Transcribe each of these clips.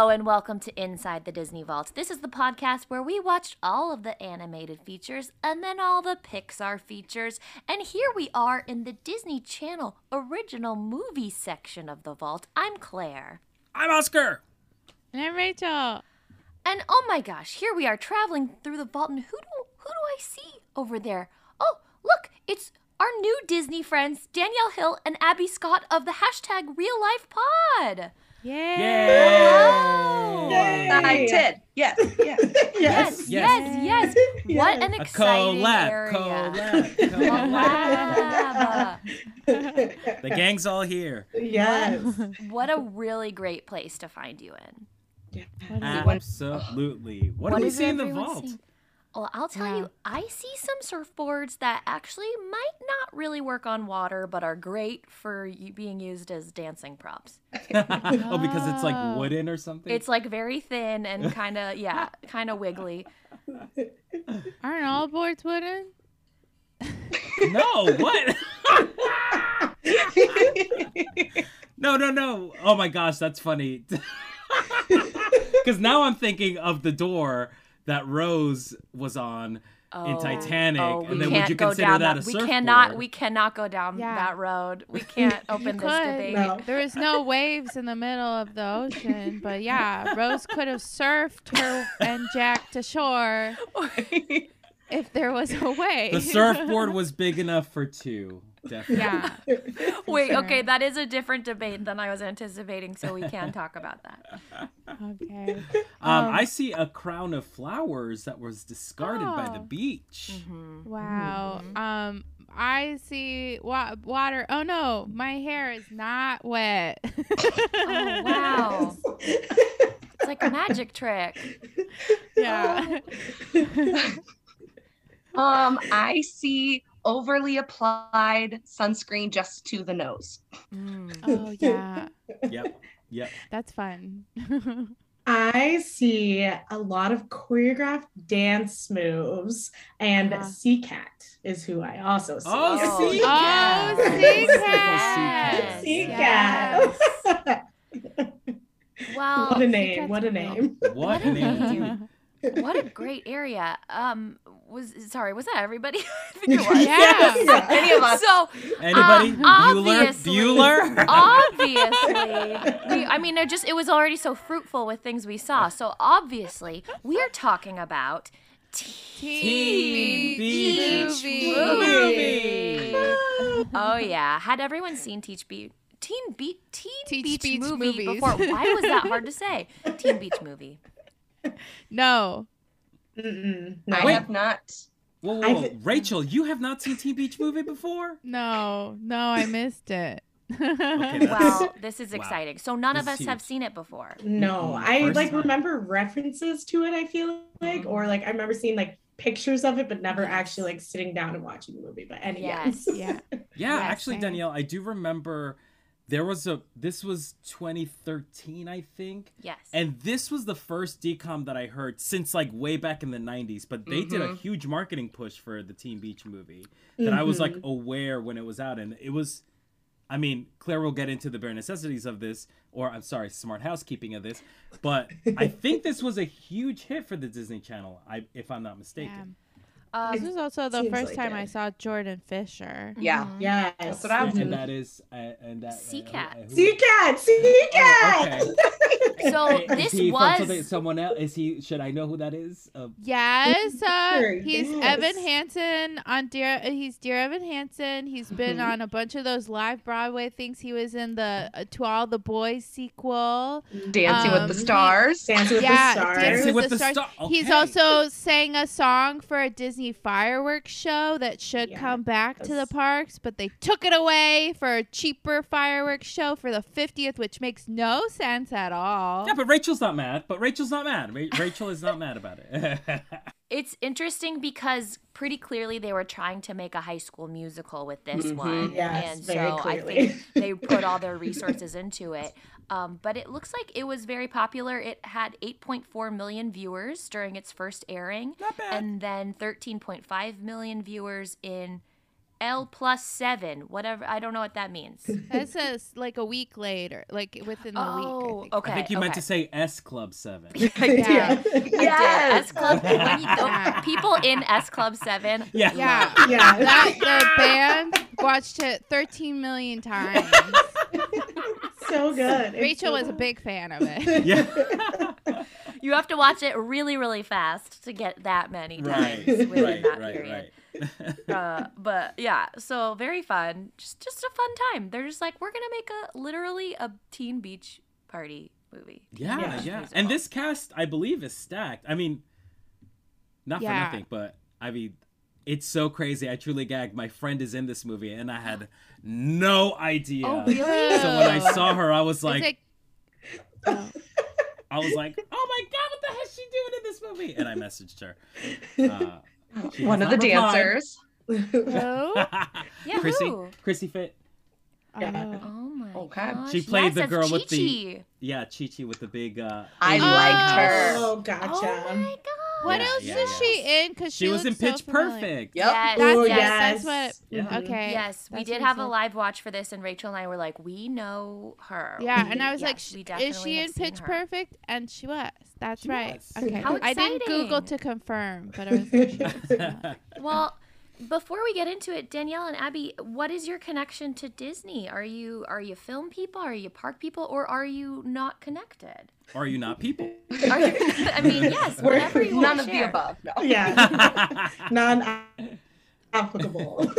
and welcome to Inside the Disney Vault. This is the podcast where we watched all of the animated features and then all the Pixar features. And here we are in the Disney Channel original movie section of the vault. I'm Claire. I'm Oscar. And I'm Rachel. And oh my gosh, here we are traveling through the vault, and who do I see over there? Oh, look, it's our new Disney friends, Danielle Hill and Abby Scott of the hashtag Real Life Pod. Yay! Yay! I did. Yes. Yes. What an exciting area. Collab. The gang's all here. Yes. What a really great place to find you in. Absolutely. What do we see in the everyone vault? see? Well, I'll tell you, I see some surfboards that actually might not really work on water, but are great for being used as dancing props. Oh, because it's like wooden or something? It's like very thin and kind of wiggly. Aren't all boards wooden? No, what? No. Oh my gosh, that's funny. Because now I'm thinking of the door that Rose was on in Titanic, and then would you consider that a surfboard? We cannot go down that road. We can't open this debate. No. There was no waves in the middle of the ocean, but yeah, Rose could have surfed her and Jack to shore if there was a way. The surfboard was big enough for two, definitely. Yeah. Wait, sure. okay, that is a different debate than I was anticipating, so we can talk about that. Okay. I see a crown of flowers that was discarded by the beach. Wow. I see water. Oh no, my hair is not wet. Oh, wow. It's like a magic trick. Yeah. I see overly applied sunscreen just to the nose. Oh yeah. Yep. That's fun. I see a lot of choreographed dance moves, and Sea Cat is who I also see. Oh, Sea Cat. Cat. Sea Yes. Cat. Well, What a name. What a name. What a name, dude. what a great area. Was that everybody? I think it was. Yeah. Any of us. So, Anybody? obviously- Bueller? Obviously, it was already so fruitful with things we saw. So obviously, we are talking about Teen Beach Movie. Oh yeah, had everyone seen Teen Beach Beach Movie movies. before? Why was that hard to say? Teen Beach Movie. No. No. I have not. Whoa. Rachel, you have not seen Teen Beach Movie before? No, I missed it. Okay, Well, this is Wow. exciting. So none of This us is have huge. seen it before. No, Mm-mm. I First time. remember references to it, I feel like, or like I remember seeing like pictures of it, but never Yes. actually like sitting down and watching the movie. But anyway. Yes. Yeah. Yeah, Yes, actually, same. Danielle, I do remember this was 2013, I think. Yes. And this was the first DCOM that I heard since like way back in the 90s, but they did a huge marketing push for the Teen Beach Movie that I was like aware when it was out. And it was, I mean, Claire will get into the bare necessities of this, or I'm sorry, smart housekeeping of this, but I think this was a huge hit for the Disney Channel, if I'm not mistaken. This was also the Seems first like time it. I saw Jordan Fisher. Yeah. Yes. That's what I was And that is, Sea Cat. Sea Cat. Sea Cat. Okay. So Is this he from was someone else? Is he? Should I know who that is? Yes, Sure, he's yes. Evan Hansen on He's Dear Evan Hansen. He's been on a bunch of those live Broadway things. He was in the To All the Boys sequel. Dancing with the he- Stars. Dancing with the Stars. Dancing with the Stars. Star- He's okay. also sang a song for a Disney fireworks show that should come back to the Yes. parks, but they took it away for a cheaper fireworks show for the 50th, which makes no sense at all. Yeah, but Rachel's not mad. Rachel is not mad about it. It's interesting because pretty clearly they were trying to make a High School Musical with this one. Yes, and very so clearly. I think they put all their resources into it. But it looks like it was very popular. It had 8.4 million viewers during its first airing. Not bad. And then 13.5 million viewers in L+7, whatever. I don't know what that means. It says like a week later, like within the week. I think. Okay. I think you meant to say S Club 7. Yeah. I did. Yes. S Club. People in S Club 7. Yeah. Yeah. Yeah. That the band watched it 13 million times. So good. It's Rachel so was a good. big fan of it. Yeah. You have to watch it really, really fast to get that many Right. times within Right. that Right. period. Right. But yeah, so very fun. Just a fun time. They're just like, we're gonna make literally a teen beach party movie. Yeah. Yeah. And this cast, I believe, is stacked. I mean, not Yeah. for nothing, but I mean, it's so crazy. I truly gagged. My friend is in this movie, and I had no idea. Oh, really? So when I saw her, I was Is like, it- oh. oh my god, what the hell is she doing in this movie? And I messaged her. She One has of the not replied. dancers. Who? Yeah, who? Chrissy Fit. Yeah. Oh. Oh my Okay. gosh. She played yes, the that's girl with the- Chi-Chi. Yeah, Chi-Chi with the big. I alien liked eyes. her. Oh, gotcha. Oh my god. What Yeah, else yeah, is yeah. she in? Because She was in looks so Pitch familiar. Perfect. Yep. Yes. That's, Oh, yes, yes. that's what. Yeah. Okay. Yes, we That's did what have you a said. live watch for this, and Rachel and I were like, we know her. Yeah, and I was Yes, like, we is definitely she have in seen Pitch her. Perfect? And she was. That's She right. was. Okay. How I didn't Google exciting. to confirm, but I was like, she was. Well, before we get into it, Danielle and Abby, what is your connection to Disney? Are you film people? Are you park people? Or are you not connected? Are you not people? Are you, I mean, yes, whatever you want None to of the share. above. No. Yeah. Non-applicable.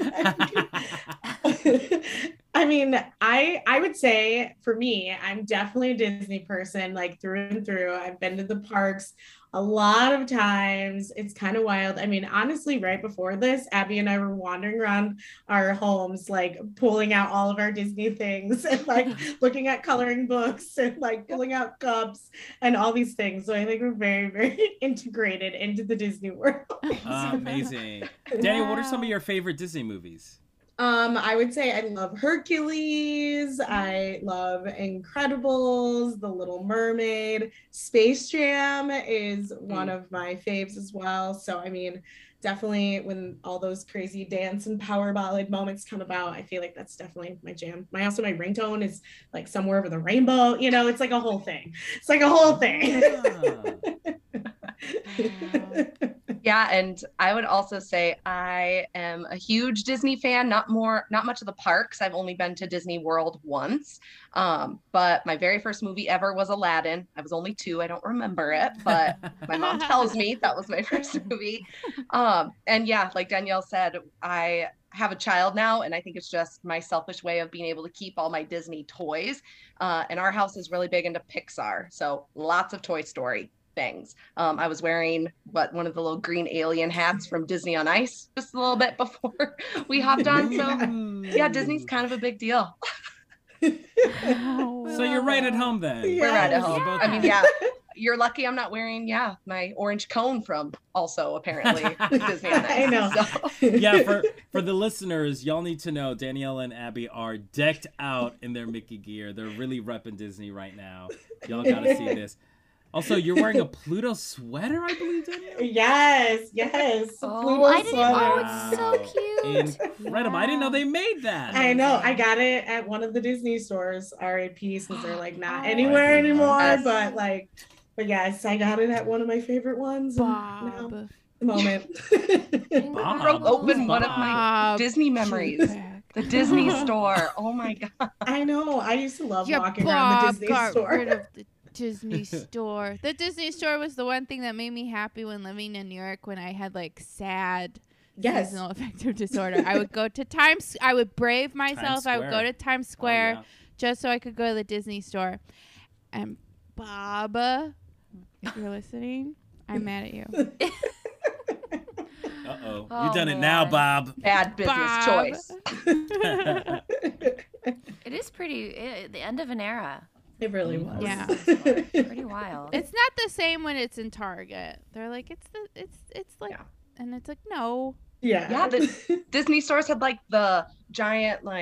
I mean, I would say for me, I'm definitely a Disney person, like through and through. I've been to the parks a lot of times. It's kind of wild. I mean, honestly, right before this, Abby and I were wandering around our homes, like pulling out all of our Disney things and like looking at coloring books and like pulling out cups and all these things. So I think we're very, very integrated into the Disney world. Amazing. Daniel, what are some of your favorite Disney movies? I would say I love Hercules. I love Incredibles, The Little Mermaid. Space Jam is one of my faves as well. So, I mean, definitely when all those crazy dance and power ballad moments come about, I feel like that's definitely my jam. My ringtone is like Somewhere Over the Rainbow. You know, it's like a whole thing. It's like a whole thing. Yeah, and I would also say I am a huge Disney fan. Not much of the parks. I've only been to Disney World once. But my very first movie ever was Aladdin. I was only 2. I don't remember it, but my mom tells me that was my first movie. And yeah, like Danielle said, I have a child now, and I think it's just my selfish way of being able to keep all my Disney toys. And our house is really big into Pixar, so lots of Toy Story things. I was wearing one of the little green alien hats from Disney on Ice just a little bit before we hopped on. So yeah, Disney's kind of a big deal. So you're right at home then. Yeah. We're right at home. Yeah. I mean, yeah, you're lucky I'm not wearing my orange cone from also apparently Disney on Ice. I know. So. Yeah, for the listeners, y'all need to know Danielle and Abby are decked out in their Mickey gear. They're really repping Disney right now. Y'all gotta see this. Also, you're wearing a Pluto sweater, I believe, Danielle? Yes. Oh, Pluto I didn't. sweater. Oh, it's so cute. Incredible. I didn't know they made that. I know. I got it at one of the Disney stores, RAP, since they're like not Oh, anywhere anymore. yes. But yes, I got it at one of my favorite ones. and now, Bob. the moment. Bob. Broke open Who's one of Bob? my Bob. Disney memories. The Disney store. Oh my god. I know. I used to love Your walking around Bob the Disney got store. rid of the Disney store. The Disney store was the one thing that made me happy when living in New York when I had like sad Yes. seasonal affective disorder. I would go to I would brave myself. I would go Square. to Times Oh, Square yeah. just so I could go to the Disney store. And Bob, if you're listening, I'm mad at you. Uh-oh. Oh, You done it now, man. Bob. Bad business Bob. choice. It is the end of an era. It really was. Yeah. Pretty wild. It's not the same when it's in Target. They're like it's like Yeah. and it's like no. Yeah. Yeah, the Disney stores had like the giant like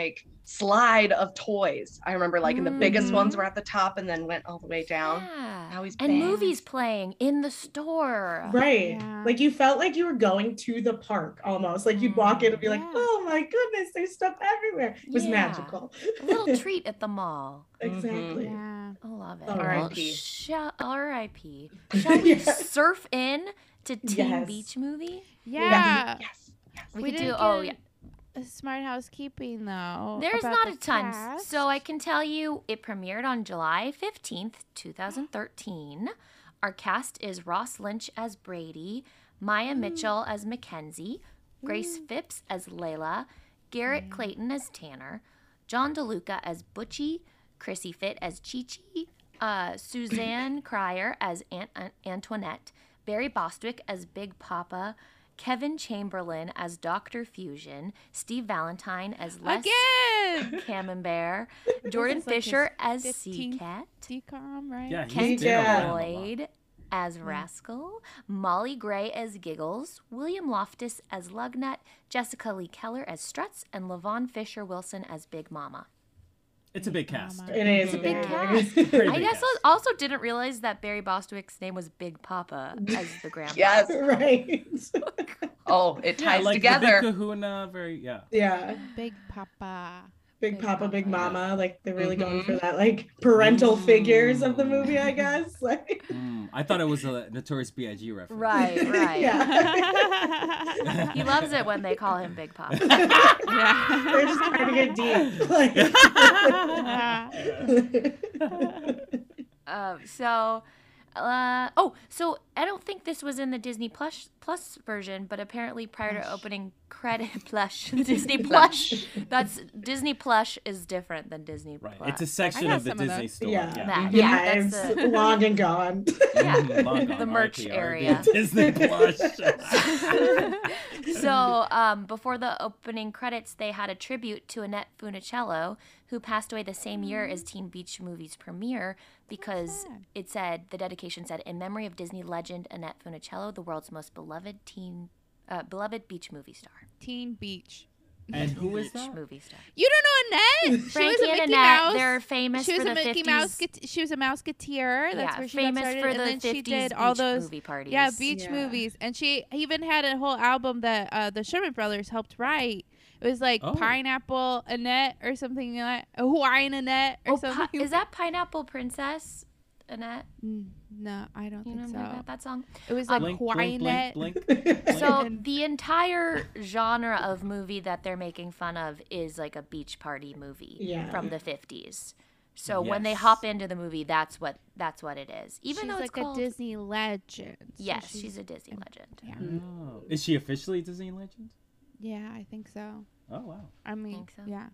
slide of toys. I remember like and the biggest ones were at the top and then went all the way down. Yeah. Now he's and banned. movies playing in the store. Right. Yeah. Like you felt like you were going to the park almost. Like you'd walk in and be like, Yeah. oh my goodness, there's stuff everywhere. It was Yeah. magical. A little treat at the mall. Exactly. Yeah. I love it. R.I.P. R.I.P. Shall we Yeah. surf in to Teen Yes. Beach Movie? Yeah. Yes. We, We could do. didn't Oh get yeah. a smart housekeeping though. There's about not the a ton. cast. So I can tell you it premiered on July 15th, 2013. Our cast is Ross Lynch as Brady, Maya Mitchell as Mackenzie, Grace Phipps as Layla, Garrett Clayton as Tanner, John DeLuca as Butchie, Chrissy Fit as Chi-Chi, Suzanne Cryer as Antoinette, Barry Bostwick as Big Papa, Kevin Chamberlain as Dr. Fusion, Steve Valentine as Les Again. Camembert, Jordan is like his Fisher as 15th Seacat, Decom, right? Yeah, he's Kent been around a lot. Lloyd as Rascal, Molly Gray as Giggles, William Loftus as Lugnut, Jessica Lee Keller as Struts, and Levon Fisher Wilson as Big Mama. It's a big cast. Mama. It is It's a big cast. Pretty I big guess cast. also didn't realize that Barry Bostwick's name was Big Papa as the grandpa. Yes. Right. Oh, it Yeah, ties like together. The big kahuna, very, yeah. Yeah. Big Papa. Big Big Papa, Big Papa. Mama. Like they're really going for Mhm. that like parental figures of the movie, I guess. Like I thought it was a Notorious B.I.G. reference. Right, right. yeah. He loves it when they call him Big Papa. Yeah. They're just trying to get deep. Like, So I don't think this was in the Disney Plus version, but apparently prior to opening credit Disney Plush. That's Disney Plush is different than Disney Right. Plus. It's a section got of the some of Disney those. store. yeah. That- Yeah, yeah, that's it's the- long and gone. Yeah. Long gone, The merch RIP, area. Disney Plush. So before the opening credits, they had a tribute to Annette Funicello, who passed away the same year as Teen Beach Movie's premiere, because sad. it said, the dedication said, in memory of Disney legend Annette Funicello, the world's most beloved beach movie star. Teen Beach. And who is Beach that? movie star. You don't know Annette? She was Frankie a and Mickey Annette, Mouse. they're famous She was for a the Mickey 50s. Mouse. She was a Mouseketeer. That's Yeah, where she famous got started. for and the then 50s she did all beach those movie parties. Yeah, beach Yeah. movies, and she even had a whole album that the Sherman Brothers helped write. It was like Oh. Pineapple Annette or something like that. Hawaiian Annette or something. Is that Pineapple Princess, Annette? No, I don't You think know so. that song? It was like Blink, Hawaiian blink, Annette. blink, blink. So And- the entire genre of movie that they're making fun of is like a beach party movie Yeah. from the 50s. So when they Yes. hop into the movie, that's what it is. Even She's though it's like called a Disney legend. So Yes, she's a Disney legend. Yeah. Oh. Is she officially a Disney legend? Yeah, I think so. Oh, wow. I mean, Think so? yeah.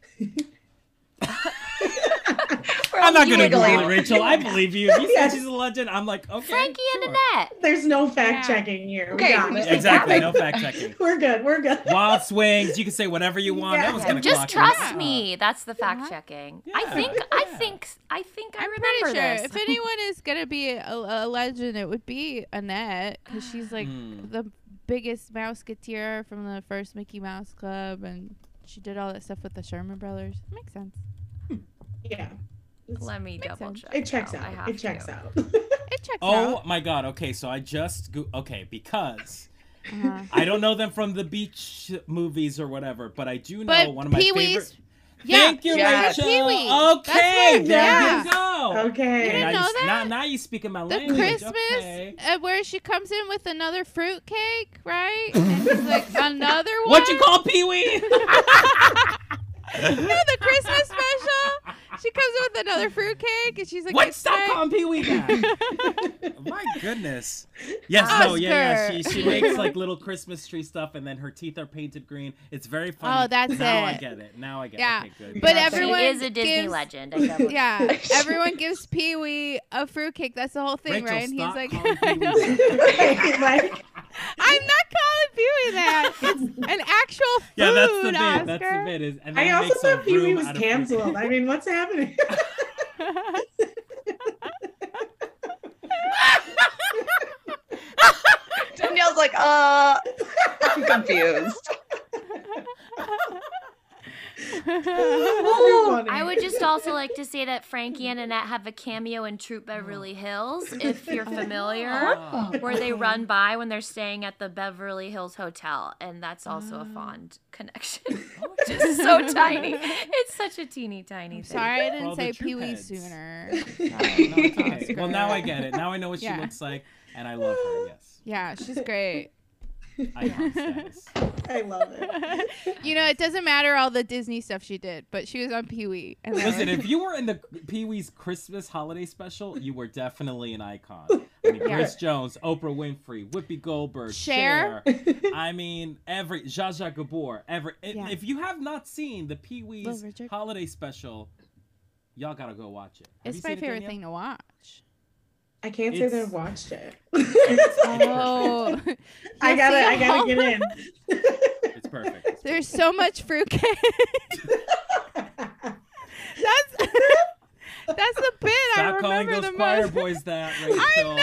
I'm not going to Google Google it, Rachel. I believe you. If you Yes. said she's a legend, I'm like, okay. Frankie and sure. Annette. There's no fact checking here. Okay, We got we it. just Exactly. have No it. fact checking. We're good. We're good. Wild swings. You can say whatever you want. Yeah. That was Yeah. going to Just trust me. That's the fact checking. I Yeah. think Yeah. I I'm remember pretty sure this. if anyone is gonna be a legend, it would be Annette because she's like Hmm. the biggest Mouseketeer from the first Mickey Mouse Club, and she did all that stuff with the Sherman Brothers. Makes sense. Yeah. Let me Makes double sense. check. It checks now. I out. have It checks to. out. It checks Oh out. my God. Okay, so I just because Uh-huh. I don't know them from the beach movies or whatever, but I do know But one of my Pee-wee's. favorite. Yeah, Thank you, Yes. Rachel. Pee-wee. Okay, That's what- there yeah. you go. Okay. You didn't now, know that? Now you speak in my The language. Christmas Okay. where she comes in with another fruit cake, right? And it's like another one. What you call Pee Wee? No, the Christmas special. She comes in with another fruit cake, and she's like, What? "It's Stop right." calling Pee Wee that. My goodness. Yes, no, yeah. She Oscar. makes like little Christmas tree stuff, and then her teeth are painted green. It's very funny. Oh, that's now I it. get it. Now I get Yeah. it. Okay, good. But Yeah. everyone She is a Disney gives- legend. I double- Yeah, everyone gives Pee Wee a fruitcake. That's the whole thing, Rachel, right? And he's stop like, calling I Pee-wee know. that. Like, I'm not calling Pee Wee that. It's an actual food, Yeah, that's the bit. Oscar. That's the bit. Is, and then I it also makes a thought Pee Wee room was out of canceled. fruit. I mean, what's happening? Danielle's like, I'm confused. I would just also like to say that Frankie and Annette have a cameo in Troop Beverly Hills, if you're familiar, where they run by when they're staying at the Beverly Hills Hotel, and that's also a fond connection. Just so tiny. It's such a teeny tiny thing. Sorry I didn't All the say troop Pee-wee heads. sooner. No, it's okay. Well, now I get it. Now I know what she Yeah. looks like, and I love her. Yes, Yeah, she's great. icon status. I love it. You know, it doesn't matter all the Disney stuff she did, but she was on Pee-wee. And Listen, if you were in the Pee-wee's Christmas holiday special, you were definitely an icon. I mean, Grace Jones, Oprah Winfrey, Whoopi Goldberg, Cher. I mean, every Zsa Zsa Gabor. If you have not seen the Pee-wee's Little Richard. holiday special, y'all gotta go watch it. Have it's you my seen it, favorite Danielle? thing to watch. I can't say that It's- I've watched it. Oh, I gotta get in. It's perfect. There's so much fruitcake. That's the bit I Stop calling remember those the choir most. boys that, Rachel.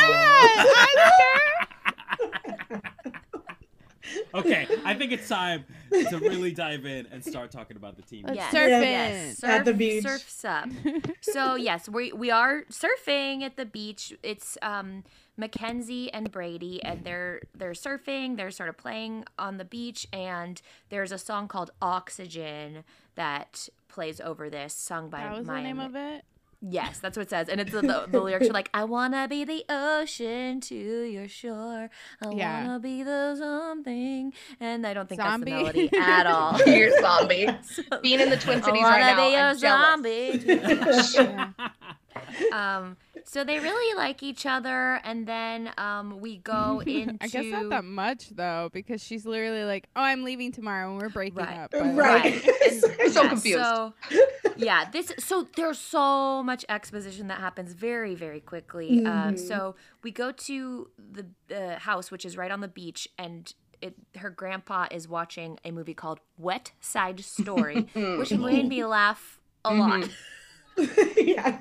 I'm not. Okay, I think it's time to really dive in and start talking about the team. Let's Yes. surfing. Yes. At the beach. Surf's up. So yes, we are surfing at the beach. It's Mackenzie and Brady, and they're surfing. They're sort of playing on the beach, and there's a song called "Oxygen" that plays over this, sung by That was Maya the name of it. Yes, that's what it says. And it's the lyrics are like, I wanna be the ocean to your shore. I Yeah. wanna be the something. And I don't think Zombie. that's the melody at all. You're zombie. Being in the Twin I Cities wanna right now, be I'm a jealous. zombie. Yeah. So they really like each other, and then we go into. I guess not that much though, because she's literally like, "Oh, I'm leaving tomorrow, and we're breaking Right. up." But, Right. I'm so confused. So, yeah, so there's so much exposition that happens very, very quickly. So we go to the house, which is right on the beach, and her grandpa is watching a movie called Wet Side Story, which made me laugh a lot. Yeah.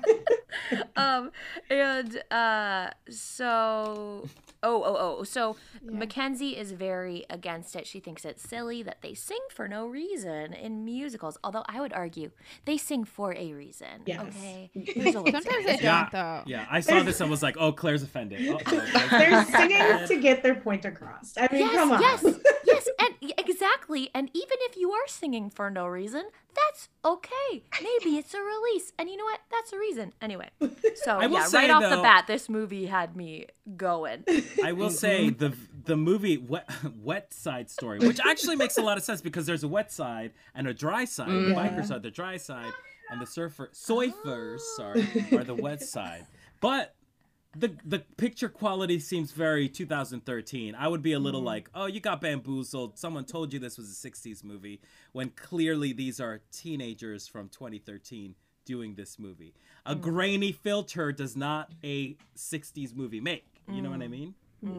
So Mackenzie is very against it. She thinks it's silly that they sing for no reason in musicals. Although I would argue they sing for a reason. Yes. Okay. There's always sometimes a they reason. don't though. Yeah, I saw this and was like, oh, Claire's offended. Oh, They're singing to get their point across. I mean, come on. Yes, and exactly. And even if you are singing for no reason, that's okay. Maybe it's a release, and you know what? That's a reason. Anyway, so I will yeah, say, right off the though- bat, this movie had me going. I will say the movie Wet Side Story, which actually makes a lot of sense because there's a wet side and a dry side. The bikers are the dry side, and the surfers are the wet side. But the picture quality seems very 2013. I would be a little like, oh, you got bamboozled. Someone told you this was a 60s movie, when clearly these are teenagers from 2013 doing this movie. A grainy filter does not a 60s movie make. You know what I mean?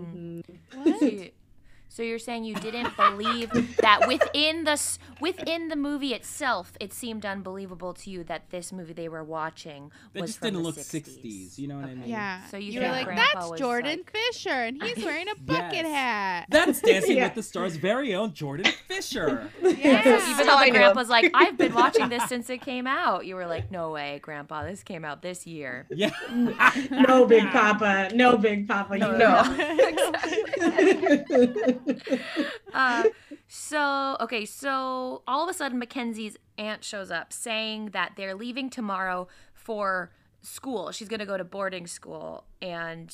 So you're saying you didn't believe that within the movie itself, it seemed unbelievable to you that this movie they were watching That was just from didn't the look 60s. 60s. You know what I mean? Yeah. So you were think like, Grandpa "That's was Jordan like- Fisher, and he's wearing a bucket Yes. hat." That's Dancing Yeah. with the Stars' very own Jordan Fisher. Yeah. Even though the grandpa's like, I've been watching this since it came out. You were like, no way, Grandpa, this came out this year. Yeah. No, Big Papa. No, Big Papa. No, You no. know. So all of a sudden Mackenzie's aunt shows up saying that they're leaving tomorrow for school. She's going to go to boarding school, and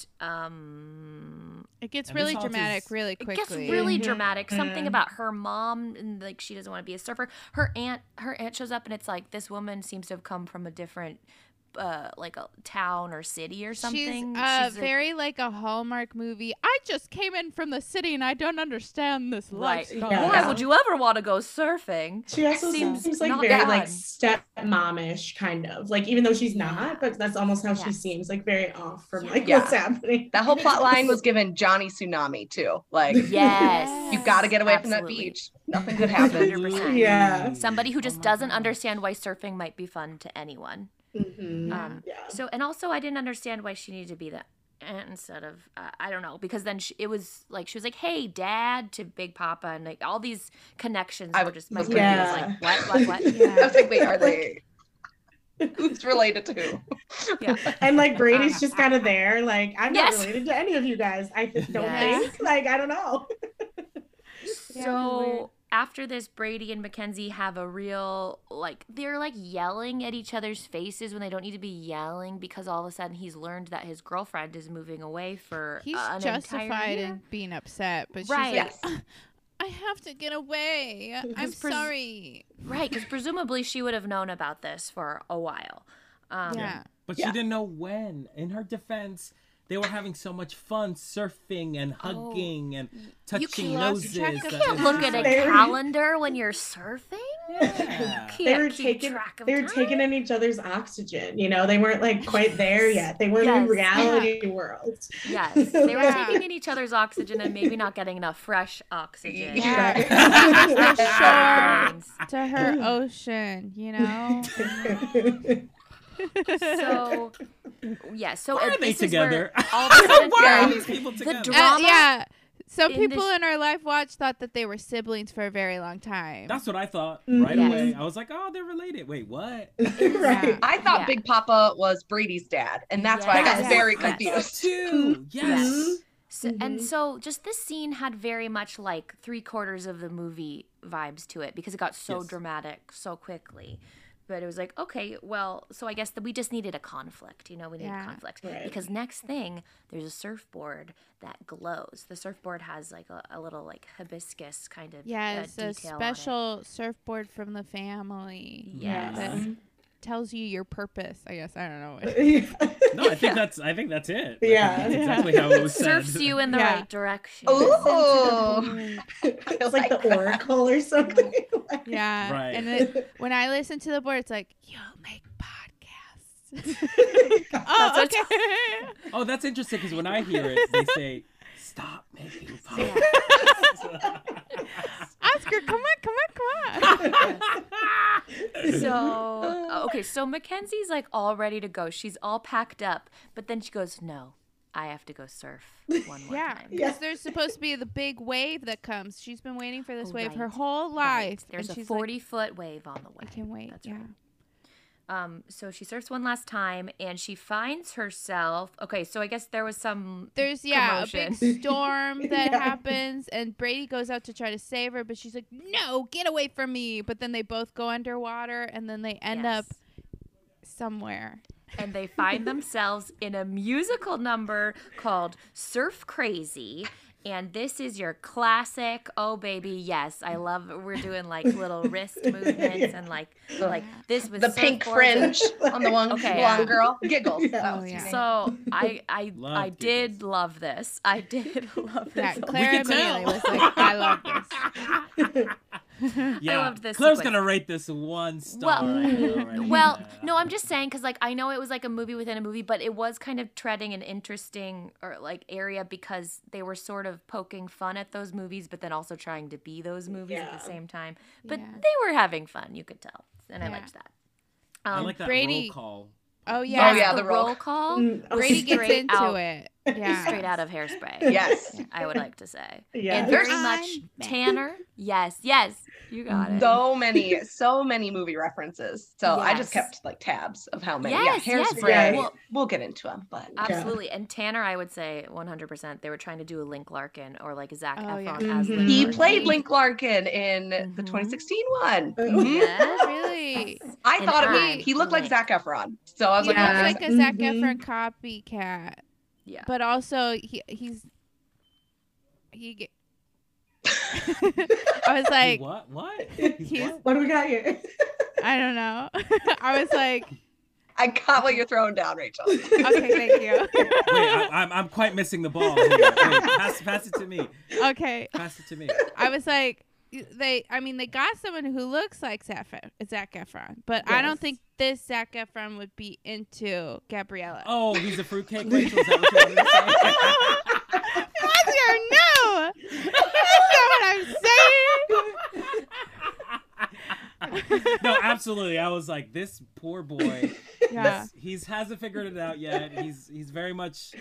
It gets And really this all dramatic just- really it quickly. gets really dramatic. Something about her mom, and like she doesn't want to be a surfer. Her aunt shows up, and it's like this woman seems to have come from a different like a town or city or something. She's very like a Hallmark movie. I just came in from the city and I don't understand this right. lifestyle. Yeah. Why would you ever want to go surfing? She also Seems seems like not very fun. like stepmomish kind of, like, even though she's not, but that's almost how she Yes. seems, like very off from like Yeah. what's happening. That whole plot line was given Johnny Tsunami too. Like, Yes. you got to get away from that Absolutely. beach. Nothing good happen. 100%. Yeah. Somebody who just my doesn't God. understand why surfing might be fun to anyone. Mhm. Yeah. Yeah. So, and also I didn't understand why she needed to be that instead of I don't know, because then it was like she was like, "Hey, Dad," to Big Papa, and like all these connections were just my brain was like, what? I was like, wait, are they? Who's related to who? Yeah. And like Brady's just kind of there. Like, I'm not related to any of you guys. I don't think. Like, I don't know. So after this, Brady and Mackenzie have a real, like, they're like yelling at each other's faces when they don't need to be yelling, because all of a sudden he's learned that his girlfriend is moving away for He's an justified entire year. in being upset, but Right. she's like, I have to get away. I'm sorry. Right, because presumably she would have known about this for a while. Yeah. But she didn't know when. In her defense, they were having so much fun surfing and hugging and touching noses. You can't look at a calendar when you're surfing. Yeah. They were taking in each other's oxygen. You know, they weren't like quite there yet. They weren't in reality world. Yes, they were taking in each other's oxygen and maybe not getting enough fresh oxygen. Yeah. The shore to her ocean, you know. So why are they together? All of a sudden, why are these people together? The drama. Some people in our life watch thought that they were siblings for a very long time. That's what I thought right away. I was like, oh, they're related. Wait, what? Right. I thought Big Papa was Brady's dad, and that's why I got very confused. Too. Yes. So just this scene had very much like 3/4 of the movie vibes to it, because it got so dramatic so quickly. But it was like, okay, well, so I guess that we just needed a conflict, you know, we needed conflict. Right. Because next thing, there's a surfboard that glows. The surfboard has like a little like hibiscus kind of it's a detail special surfboard from the family. Yes. That tells you your purpose, I guess. I don't know. No, I think that's it. Yeah. That's exactly how it was said. Surfs you in the right direction. Ooh. It's like the Oracle or something. Yeah. Right. And when I listen to the board, it's like, you make podcasts. Oh, okay. Oh, that's interesting, because when I hear it, they say, stop making podcasts. Oscar, come on. So Mackenzie's like all ready to go. She's all packed up, but then she goes, "No, I have to go surf one more time." Because there's supposed to be the big wave that comes. She's been waiting for this wave her whole life. There's and a she's 40-foot wave on the way. I can wait. That's right. So she surfs one last time, and she finds herself. Okay, so I guess there was some. There's a big storm that happens, and Brady goes out to try to save her, but she's like, "No, get away from me!" But then they both go underwater, and then they end up somewhere. And they find themselves in a musical number called Surf Crazy. And this is your classic, oh baby, yes, I love it. We're doing like little wrist movements and like this was the pink fringe on the one blonde girl. Giggles. So I did love this. I did love this. Yeah, Claire immediately was like, I love this. Yeah, I loved this. Claire's gonna rate this 1 star. No, I'm just saying, because like I know it was like a movie within a movie, but it was kind of treading an interesting or like area, because they were sort of poking fun at those movies, but then also trying to be those movies at the same time. But they were having fun, you could tell, and I liked that. I like that Brady, roll call. Oh yeah, the roll call. Brady gets into it. Yeah, straight out of Hairspray. Yes, I would like to say. Yeah, and very much Tanner. Yes, you got it. So many movie references. So I just kept like tabs of how many. Hairspray. Yes. We'll get into them, but absolutely. And Tanner, I would say 100%. They were trying to do a Link Larkin or like Zac Efron as Link he Larkin. played Link Larkin in the 2016 one. Yes. Really? I thought he looked like Zac Efron. So I was he looks like a Zac Efron copycat. Yeah. But also I was like, what? What do we got here? I don't know. I was like, I got what you're throwing down, Rachel. Okay, thank you. Wait, I'm quite missing the ball. Wait, pass it to me. Okay. Pass it to me. I was like, they got someone who looks like Zac Efron, but I don't think this Zac Efron would be into Gabriella. Oh, he's a fruitcake, Rachel? Is that what you wanted to say? Oscar, no! That's not what I'm saying! No, absolutely. I was like, this poor boy. Yeah. He hasn't figured it out yet. He's very much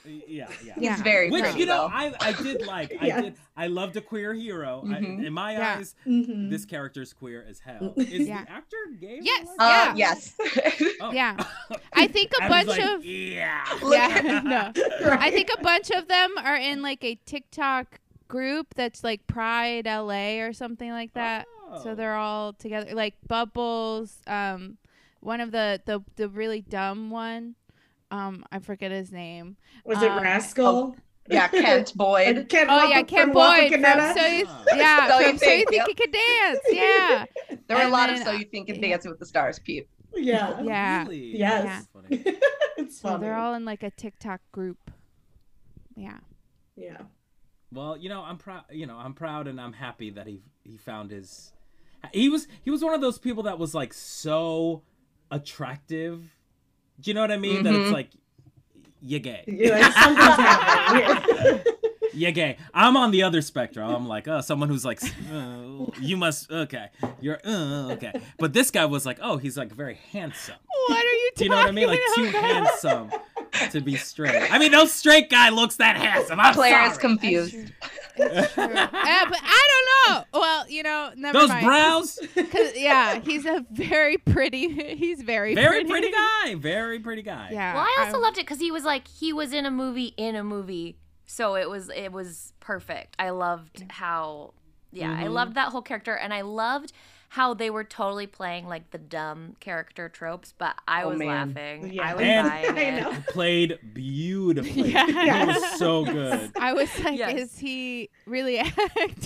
Yeah. He's very Which, pretty, you know, though. I did like. I loved a queer hero. In my eyes, this character's queer as hell. Is the actor gay? Yes. Yes. Oh. Yeah. I think a Adam's bunch like, of yeah. no. I think a bunch of them are in like a TikTok group that's like Pride LA or something like that. So Oh. they're all together. Like Bubbles, one of the really dumb one. I forget his name. Was it Rascal? Yeah, Kent Boyd. Kent Kent Boyd. From Canetta. So You So Think yep. You Can Dance. Yeah. There were a And lot of then, So You Think of Dancing with the Stars, Pete. Yeah. Yeah. Really? Yes. That's funny. It's So funny. they're all in like a TikTok group. Yeah. Yeah. Well, you know, I'm proud. You know, I'm proud and I'm happy that he found his. He was one of those people that was like so attractive. Do you know what I mean? That it's like, you're gay. You're like, something's happening. You're gay. I'm on the other spectrum. I'm like, someone who's like, you must, okay. You're, okay. But this guy was like, he's like very handsome. What are you Do you know what I mean? Like too handsome to be straight. I mean, no straight guy looks that handsome. I'm Claire is sorry. confused. It's true. Yeah, but I don't know. Well, you know, never Those mind. brows. Yeah, he's a very pretty. He's very Pretty guy. Very pretty guy. Yeah. Well, I also loved it because he was in a movie, so it was perfect. I loved how, I loved that whole character, and I loved how they were totally playing like the dumb character tropes, but I was laughing. Yeah. I was And- buying I it. know. Played beautifully. Yeah. He was so good. I was like, Yes. is he really acting?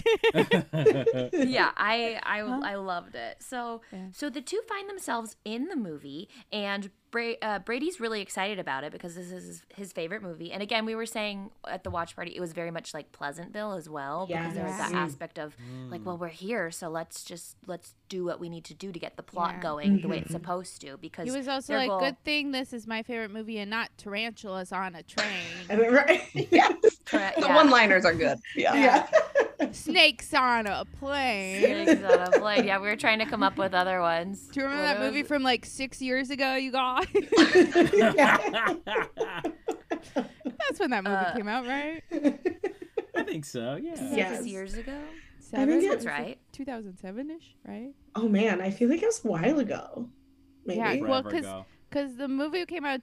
Yeah, I loved it. So Yeah. so the two find themselves in the movie, and Brady's really excited about it because this is his favorite movie. And again, we were saying at the watch party, it was very much like Pleasantville as well, because there was that Yes. aspect of like, well, we're here, so let's do what we need to do to get the plot Yeah. going the way it's supposed to. Because He was also their like, goal- good thing this is my favorite movie and not Tarantulas on a Train. Right. Yes. Correct, The yeah. one-liners are good. Yeah. Yeah. Snakes on a plane. Snakes on a plane. Yeah, we were trying to come up with other ones. Do you remember What that was movie it? from like 6 years ago, you guys? That's when that movie came out, right? I think so. Yeah. Yes. 6 years ago. I think That's right. 2007-ish, right? Oh man, I feel like it was a while ago. Maybe. Yeah, well, Forever ago. Because the movie came out in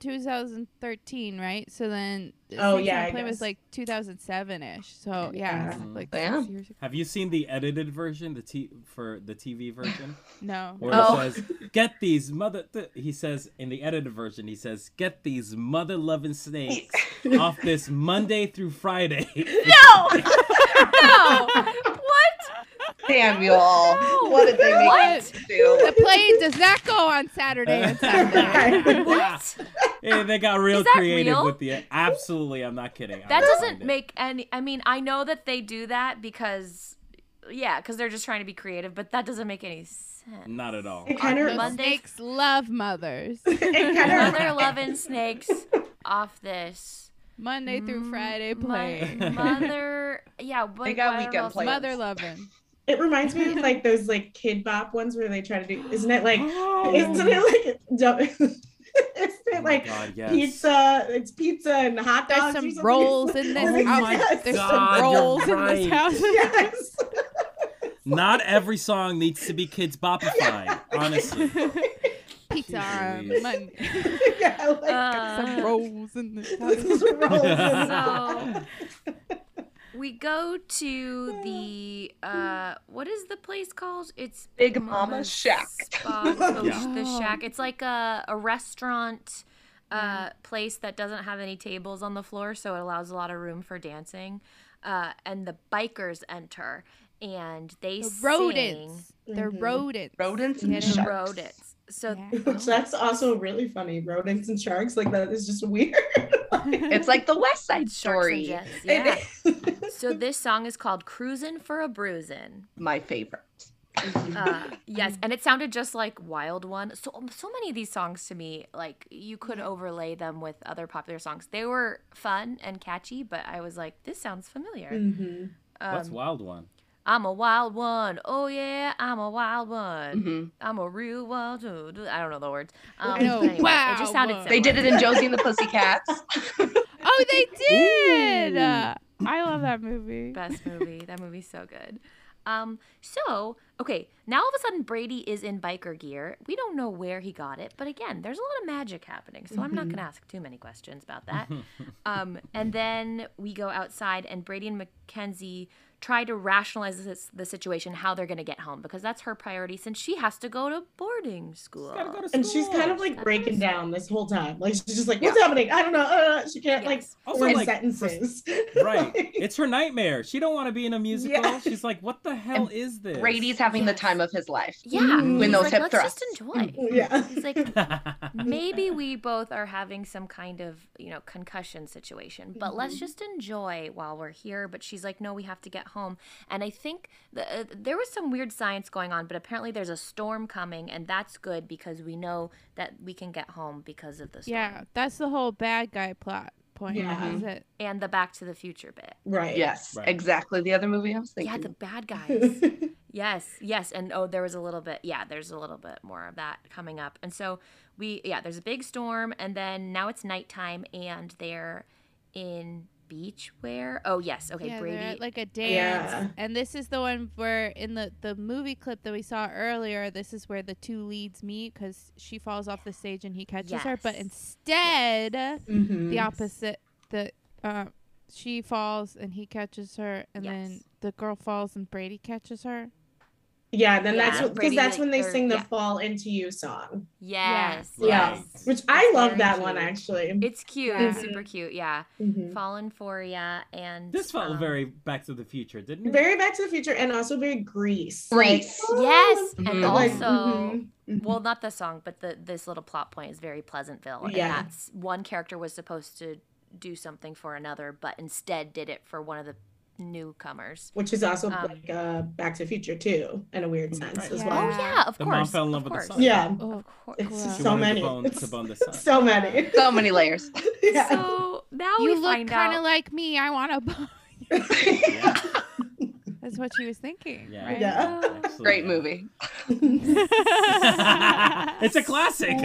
2013, right? So then Oh, Snakes yeah, on a I Plane was guess. like 2007-ish. So yeah, it's like Yeah. 6 years ago. Have you seen the edited version, the TV version? No. Where it says, "Get these mother." He says in the edited version, he says, "Get these mother-loving snakes off this Monday through Friday." No! No! What? Samuel, what did they make What? us do? The plane does not go on Saturday and Sunday. What? Yeah, they got real Is that creative real? with the. Absolutely, I'm not kidding. That I'll doesn't find it. make any. I mean, I know that they do that because they're just trying to be creative, but that doesn't make any sense. Not at all. It kind of Those Monday- snakes love mothers. Mother loving snakes off this Monday through Friday plane. mother. Yeah, but They got I don't know weekend if- plans. Mother loving. It reminds me of like those like Kid Bop ones where they try to do. Isn't it like? Oh. Isn't it like? Isn't it Oh my like God, yes. pizza? It's pizza and hot There's dogs. or some something? rolls in this Oh house. my There's God, some rolls you're in this right. house. Yes. Not every song needs to be kids bopified. Honestly. Pizza on Jeez. Monday. Yeah, I like Some rolls in this house. those rolls and- So we go to the what is the place called? It's Big Mama's Shack. Spa. Oh, Yeah. The Shack. It's like a restaurant place that doesn't have any tables on the floor, so it allows a lot of room for dancing. And the bikers enter, and they The sing. rodents. They're Mhm. rodents. Rodents and Get 'em? The sharks. rodents. So Yeah. Which that's also really funny. Rodents and sharks, like that is just weird. It's like the West Side Sharks and Story. Jets, It yeah. is. So this song is called "Cruisin' for a Bruisin'." My favorite. Yes, and it sounded just like Wild One. So many of these songs to me, like you could overlay them with other popular songs. They were fun and catchy, but I was like, this sounds familiar. Mhm. What's Wild One? I'm a wild one. Oh yeah, I'm a wild one. Mhm. I'm a real wild one. I don't know the words. I know, Anyway, it wild just sounded one. similar. They did it in Josie and the Pussycats. Oh Oh, they did. Ooh. I love that movie. Best movie. That movie's so good. So, okay, now all of a sudden Brady is in biker gear. We don't know where he got it, but again, there's a lot of magic happening, so I'm not going to ask too many questions about that. And then we go outside, and Brady and Mackenzie try to rationalize the situation, how they're going to get home, because that's her priority since she has to go to boarding school. Gotta go to And she's school. kind of like breaking down this whole time. Like she's just like, what's happening? I don't know. She can't like Also, form like, sentences. Right. It's her nightmare. She don't want to be in a musical. Yeah. She's like, what the hell is this? Brady's having the time of his life. Yeah, Mhm. When he's those like, hip let's thrusts. just enjoy. Yeah. He's like, maybe we both are having some kind of, concussion situation, but let's just enjoy while we're here. But she's like, no, we have to get home. And I think there was some weird science going on, but apparently there's a storm coming, and that's good because we know that we can get home because of the storm. Yeah, that's the whole bad guy plot point. Yeah. Is it? And the Back to the Future bit. Right. Yes, Right. exactly. The other movie I was Yeah, thinking. the bad guys. Yes. And there's a little bit more of that coming up. And so there's a big storm, and then now it's nighttime, and they're in beach wear. Oh, yes. Okay, Yeah, Brady. they're at like a dance. Yeah. And this is the one where in the movie clip that we saw earlier, this is where the two leads meet because she falls off the stage and he catches her. But Yes. instead, Mhm. the opposite, she falls and he catches her, and Yes. then the girl falls and Brady catches her. Yeah, then Yeah, that's because Brady, that's like, when they they're- sing the yeah. "Fall Into You" song. Yes. Right. Yeah, Yes. which I It's love very that one cute. actually. It's cute. Yeah. It's super cute. Yeah. Mhm. Fallen for ya, and This felt very Back to the Future, didn't it? Very Back to the Future, and also very Grease. Grease. Yes, and Mhm. also, mhm. well, not the song, but this little plot point is very Pleasantville, and Yeah. that's one character was supposed to do something for another, but instead did it for one of the newcomers. Which is also Um, like Back to the Future too, in a weird sense Right. as Yeah. well. Oh yeah, of The course. mom fell in love of with the course. son. Yeah, Oh, Of course. it's cool. She so wanted many. to bone, It's to bone the sun. so many. So many layers. Yeah. So now You we look find kind of out. like me. I want to. Yeah. That's what she was thinking. Yeah. Right? Yeah. Actually, Great yeah. movie. It's a classic.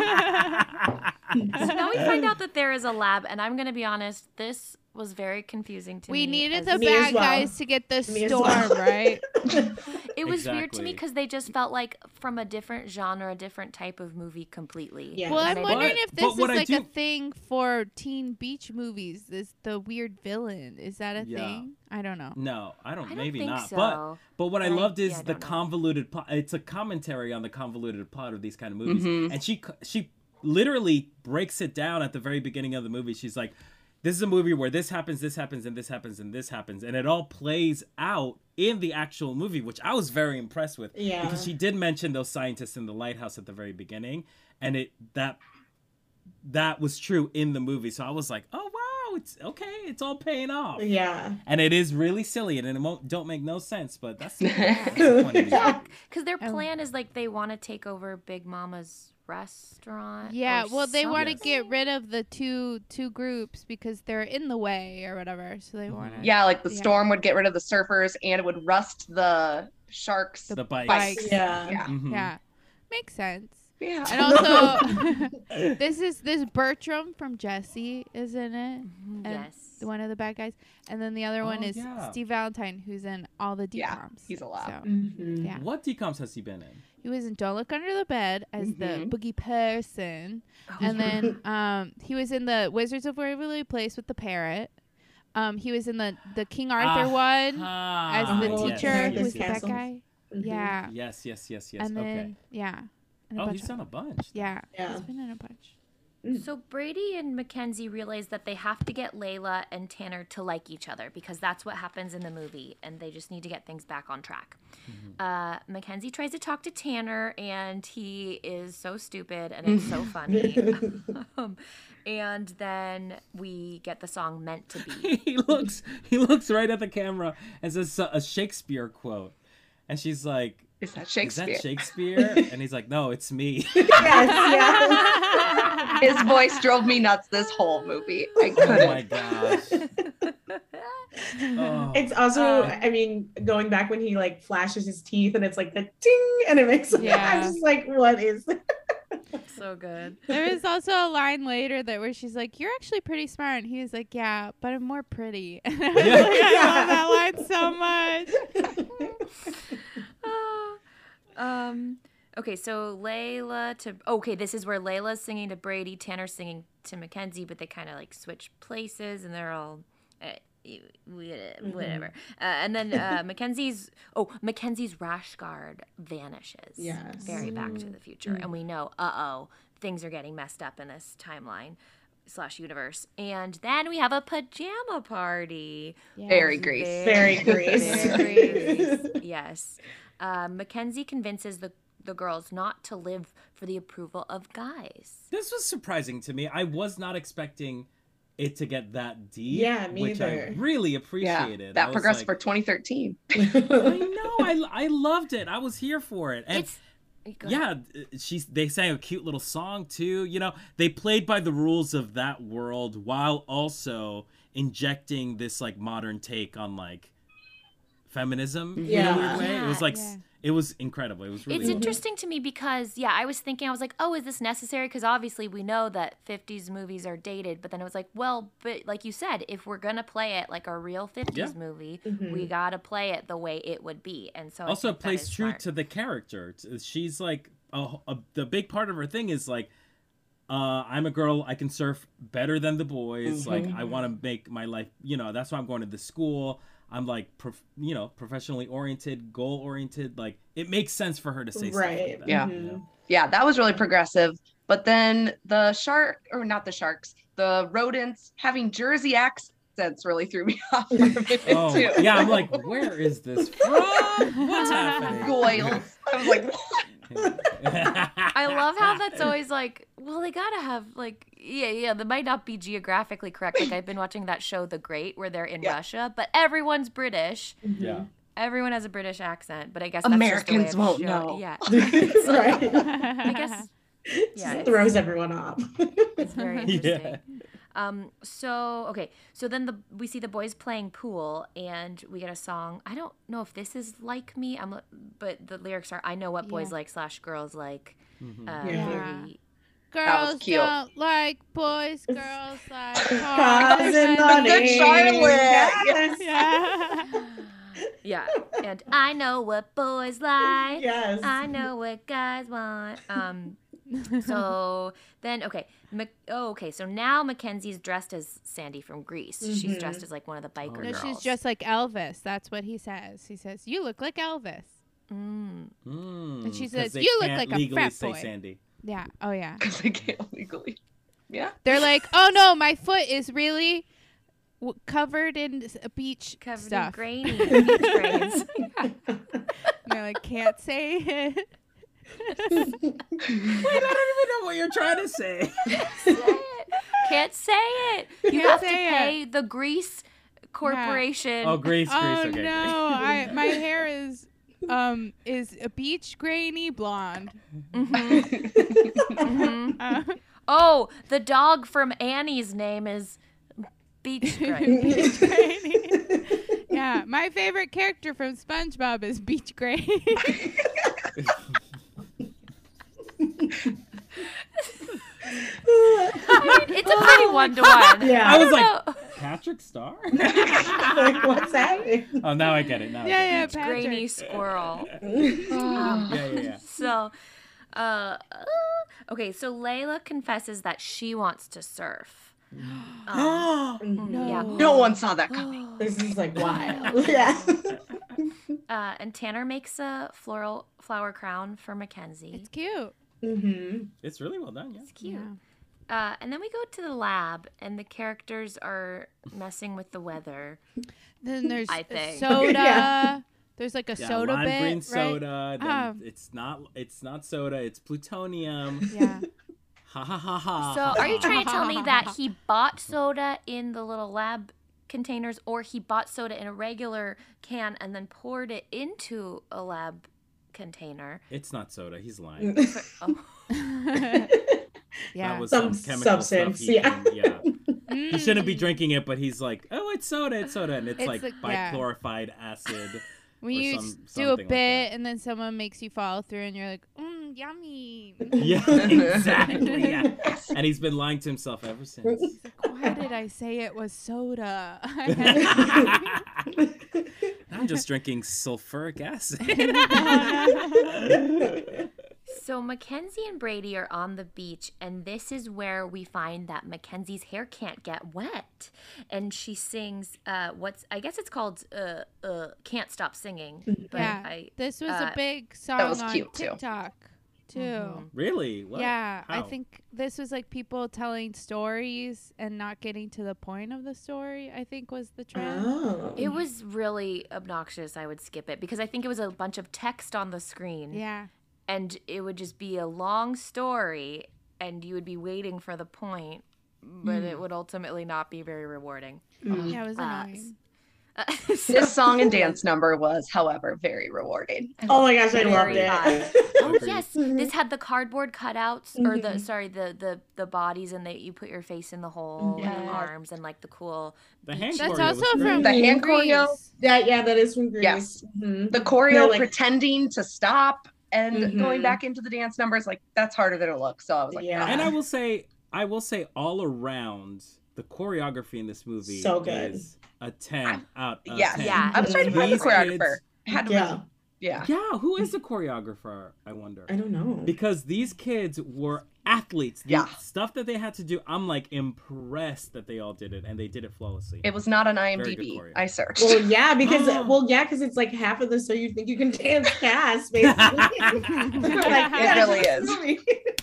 So now we find out that there is a lab, and I'm gonna be honest, this was very confusing to me. We needed as- the Me as bad well. guys to get the Me as storm, well. right? It was weird to me Exactly. because they just felt like from a different genre, a different type of movie completely. Yeah. Well, I'm They- wondering But- if but this is what I like a do- thing for teen beach movies. Is the weird villain? Is that a Yeah. thing? I don't know. No, I don't. I don't Maybe think not. so. But what I But loved is I the don't know. convoluted plot. It's a commentary on the convoluted plot of these kind of movies, Mhm. and she literally breaks it down at the very beginning of the movie. She's like, "This is a movie where this happens, and this happens, and this happens, and it all plays out in the actual movie," which I was very impressed with. Yeah. Because she did mention those scientists in the lighthouse at the very beginning, and that was true in the movie. So I was like, "Oh wow, it's okay. It's all paying off." Yeah. And it is really silly, and it don't make no sense, but that's the point of the Because their Oh. plan is like they want to take over Big Mama's restaurant. Yeah, or well, they want to Yes. get rid of the two groups because they're in the way or whatever. So they want to. Yeah, like the Yeah. storm would get rid of the surfers and it would rust the sharks' the bikes. bikes. Yeah. Yeah. Mhm. Yeah, makes sense. Yeah. And also, this Bertram from Jesse is in it, Mhm, and yes. one of the bad guys, and then the other one Oh, is yeah. Steve Valentine, who's in all the Yeah, DComs. he's a lot. So Mhm. Yeah. What decoms has he been in? he was in Don't Look Under the Bed as the Mhm. Boogie person, Oh, and then he was in the Wizards of Waverly Place with the parrot. He was in the King Arthur one as the Oh, teacher, yes, who was yes, that yes. guy. Mhm. Yeah, Yes. and then Okay. yeah, and a Oh, bunch he's of- done a bunch. yeah, Yeah. he's been in a bunch. So Brady and Mackenzie realize that they have to get Layla and Tanner to like each other because that's what happens in the movie, and they just need to get things back on track. Mackenzie tries to talk to Tanner, and he is so stupid, and it's so funny. And then we get the song "Meant to Be." he looks right at the camera and says a Shakespeare quote, and she's like, Is that "Is Shakespeare? that Shakespeare?" And he's like, "No, it's me." Yes, His voice drove me nuts this whole movie. I Oh couldn't. my gosh. Oh. It's also, I mean, going back when he like flashes his teeth and it's like the ting and it makes Yeah. I'm just like, what is this? so good. There was also a line later where she's like, "You're actually pretty smart," and he was like, "Yeah, but I'm more pretty." And I was like, I love that line so much. Okay, so this is where Layla's singing to Brady, Tanner's singing to Mackenzie, but they kind of like switch places, and they're all whatever. And then Mackenzie's rash guard vanishes. Yes. Very Back to the Future, and we know, things are getting messed up in this timeline / universe. And then we have a pajama party. Yeah. Very Grease. Very Grease. Very Grease. Yes. Mackenzie convinces the girls not to live for the approval of guys. This was surprising to me. I was not expecting it to get that deep. Yeah, me which either. I really appreciated. That progressed like, for 2013. I know. I loved it. I was here for it. And they sang a cute little song too. You know, they played by the rules of that world while also injecting this like modern take on like feminism in a weird way. It was like it was incredible. It was really It's interesting to me because, I was like, oh, is this necessary? Because obviously we know that 50s movies are dated, but then it was like, well, but like you said, if we're going to play it like a real 50s movie, we got to play it the way it would be. And so also it plays true to the character. She's like, the big part of her thing is like, I'm a girl, I can surf better than the boys. Like, I want to make my life, that's why I'm going to this school. I'm like, professionally oriented, goal oriented. Like, it makes sense for her to say stuff like that. Yeah. Yeah, that was really progressive. But then the rodents having Jersey accents really threw me off. Too. Yeah, I'm like, where is this from? What's happening? Goyles. I was like, what? I love how that's always like, well, they gotta have like, they might not be geographically correct. Like, I've been watching that show The Great where they're in Russia, but everyone's British. Yeah. Everyone has a British accent, but I guess that's Americans just a way of won't know. Yeah. Right. I guess. Yeah. It throws everyone off. It's very interesting. So then we see the boys playing pool, and we get a song. I don't know if this is Like Me, but the lyrics are, I know what boys like / girls like. Very, girls cute. don't like boys, girls like Cars and cars. money. Charlotte. Yeah, and I know what boys like. Yes. I know what guys want. So then, so now Mackenzie's dressed as Sandy from Grease. She's dressed as like one of the biker No, girls. she's just like Elvis. That's what he says. He says, "You look like Elvis." And she says, "You look like a frat boy." Sandy. Yeah. Oh yeah. Because I can't legally. Yeah. They're like, "Oh no, my foot is really covered in beach covered stuff." in grainy beach grains. And they're like, "Can't say it." Wait, I don't even know what you're trying to say. Can't say it. You have to pay the Grease Corporation. Oh, Grease. Oh Okay. no, my hair is a beach grainy blonde. Oh, the dog from Annie's name is Beach Grain. Beach grainy. Yeah, my favorite character from SpongeBob is Beach Grain. I mean, it's a pretty 1-to-1. Yeah. I was like, Patrick Star? Like, what's happening? Oh, now I get it. Yeah, Beach grainy squirrel. Yeah. So, okay, so Layla confesses that she wants to surf. No. Yeah. No one saw that coming. This is like wild. Yeah. And Tanner makes a flower crown for Mackenzie. It's cute. It's really well done, yeah. It's cute. And then we go to the lab, and the characters are messing with the weather. Then there's I think. soda. Yeah. There's like a soda lime bit, green right? soda. Then it's not soda. It's plutonium. Yeah. Ha ha ha ha. So are you trying to tell me that he bought soda in the little lab containers, or he bought soda in a regular can and then poured it into a lab container? It's not soda. He's lying. Yeah. That was Some chemical substance, stuff he shouldn't be drinking it, but he's like, oh, it's soda, and it's like bichlorified acid. When or you do a something bit like that. and then someone makes you follow through and you're like, yummy. Yeah, exactly. Yeah. And he's been lying to himself ever since. He's like, why did I say it was soda? I'm just drinking sulfuric acid. So Mackenzie and Brady are on the beach, and this is where we find that Mackenzie's hair can't get wet, and she sings I guess it's called Can't Stop Singing. But Yeah, this was a big song was on cute, too. TikTok too. Really? What? Yeah, I How? think this was like people telling stories and not getting to the point of the story, I think was the trend. Oh. It was really obnoxious. I would skip it because I think it was a bunch of text on the screen. Yeah. And it would just be a long story, and you would be waiting for the point, but it would ultimately not be very rewarding. Yeah, it was annoying. This song and dance number was, however, very rewarding. Oh my gosh, I Very loved fun. it. Oh Agreed. yes, this had the cardboard cutouts, or the bodies, and you put your face in the hole, and the Yes. arms, and like the cool. The hand That's choreo also was great. from The hand Grease. choreo. Yeah, that is from Greece. Yes. Mhm. The choreo They're like- pretending to stop and Mhm. going back into the dance numbers, like that's harder than it looks. So I was like, Yeah. And I will say all around, the choreography in this movie So good. is a 10 out of yes. 10. Yeah. I was trying to find the These choreographer. kids- It had to Yeah. be, yeah. Yeah, who is the choreographer, I wonder? I don't know. Because these kids were athletes. The Yeah. stuff that they had to do, I'm like impressed that they all did it, and they did it flawlessly. It was not on Very good IMDb. choreo. I searched. Well, yeah, because it's like half of the So You Think You Can Dance cast, basically. Like, It really this is. movie.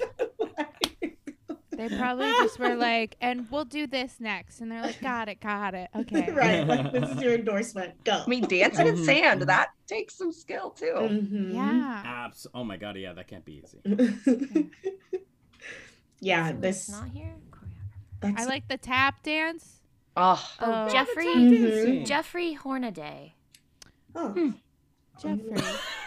They probably just were like, and we'll do this next. And they're like, got it. Okay. Right, like this is your endorsement. Go. I mean, dancing in Mhm, sand, mhm. that takes some skill too. Mhm. Yeah. Oh my god, yeah, that can't be easy. Yeah, So this. it's not here. That's, I like the tap dance. Oh, Oh, Oh. Jeffrey. Mhm. Jeffrey Hornaday. Oh. Jeffrey.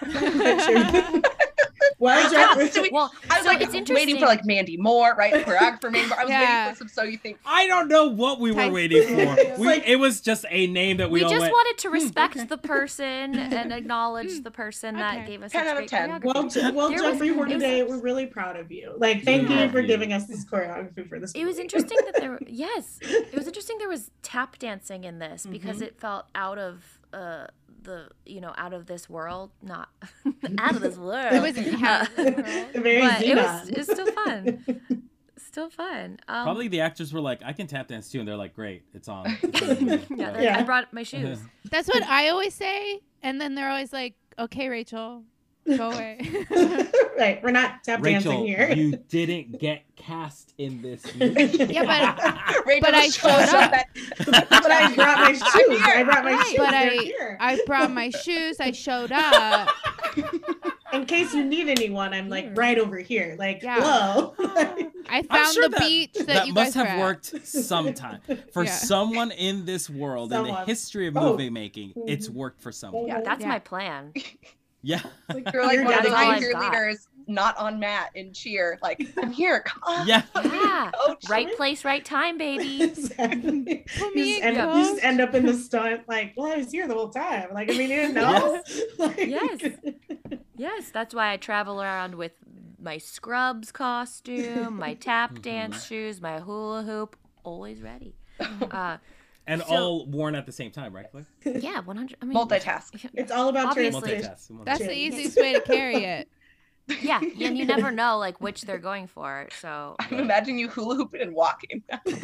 Well, Jeffrey. Well, I was so like it's interesting. waiting for like Mandy Moore, right? Choreographer Mandy Moore. I was Yeah. waiting for some So You Think. I don't know what we were Tyson. waiting for. Like- It was just a name that we we all just went. wanted to respect the person and acknowledge the person that Okay. gave us 10 such out of great 10. choreography. Well, There was- Jeffrey it was- Hornaday, we're really proud of you. Like, thank Yeah. you for giving us this choreography for this. It was movie. interesting that there it was interesting there was tap dancing in this because it felt out of out of this world, not out of this world. It wasn't half the world. Very but Xena. it's still fun. Still fun. Probably the actors were like, I can tap dance too, and they're like, great, it's on. Yeah, Yeah. I brought my shoes. That's what I always say. And then they're always like, okay, Rachel, go away. Right, we're not tap Rachel, dancing here. you didn't get cast in this movie. Yeah, but Rachel But I just showed shows up. But I brought my shoes. I brought my Right, shoes. but They're here. I brought my shoes. I showed up. In case you need anyone, I'm like right over here. Like, Yeah. hello. I I'm found sure the beach that, that you must guys have were at. worked sometime. For Yeah. someone in this world, in the Someone. history of Oh. movie making, it's worked for someone. Yeah, That's Yeah. my plan. Yeah. You're like You're one of those dedicated. cheerleaders not on mat in cheer. Like, I'm here. Come on. Yeah. Yeah. Coach. Right place, right time, baby. Exactly. Put me You in, just, end, you just coach. end up in the stunt like, well, I was here the whole time. Like, I mean, you didn't know. Like- Yes. Yes, that's why I travel around with my Scrubs costume, my tap dance shoes, my hula hoop, always ready. And So- all worn at the same time, right, Cliff? Yeah, 100. I mean, Multitask. It's all about Obviously. translation. Multitask. That's the Cheers. easiest way to carry it. Yeah, and you never know like which they're going for. So I'm imagining you hula hooping and walking.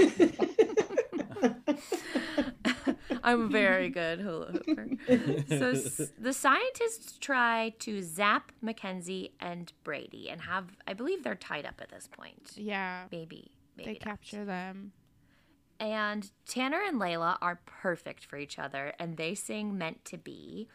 I'm a very good hula hooper. So the scientists try to zap Mackenzie and Brady and I believe they're tied up at this point. Yeah. Maybe They not. capture them. And Tanner and Layla are perfect for each other, and they sing "Meant to Be."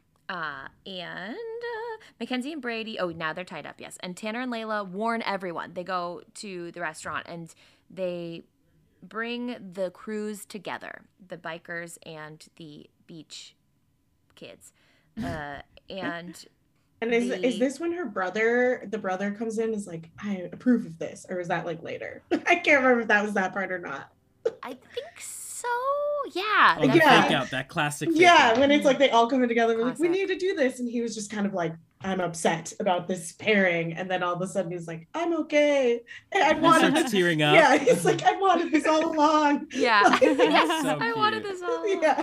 Mackenzie and Brady. Oh, now they're tied up. Yes, and Tanner and Layla warn everyone. They go to the restaurant and they bring the crews together, the bikers and the beach kids, and. And is this when the brother comes in and is like, I approve of this? Or is that like later? I can't remember if that was that part or not. I think so. Oh yeah. Oh, the Yeah. fake out, that classic fake Yeah, out. when it's like they all come in together, we're like, we Classic. need to do this. And he was just kind of like, I'm upset about this pairing. And then all of a sudden he's like, I'm okay. I He wanted starts this. tearing up. Yeah, he's like, I wanted this all along. Yeah. Like, Yes, so I wanted cute. this all. yeah.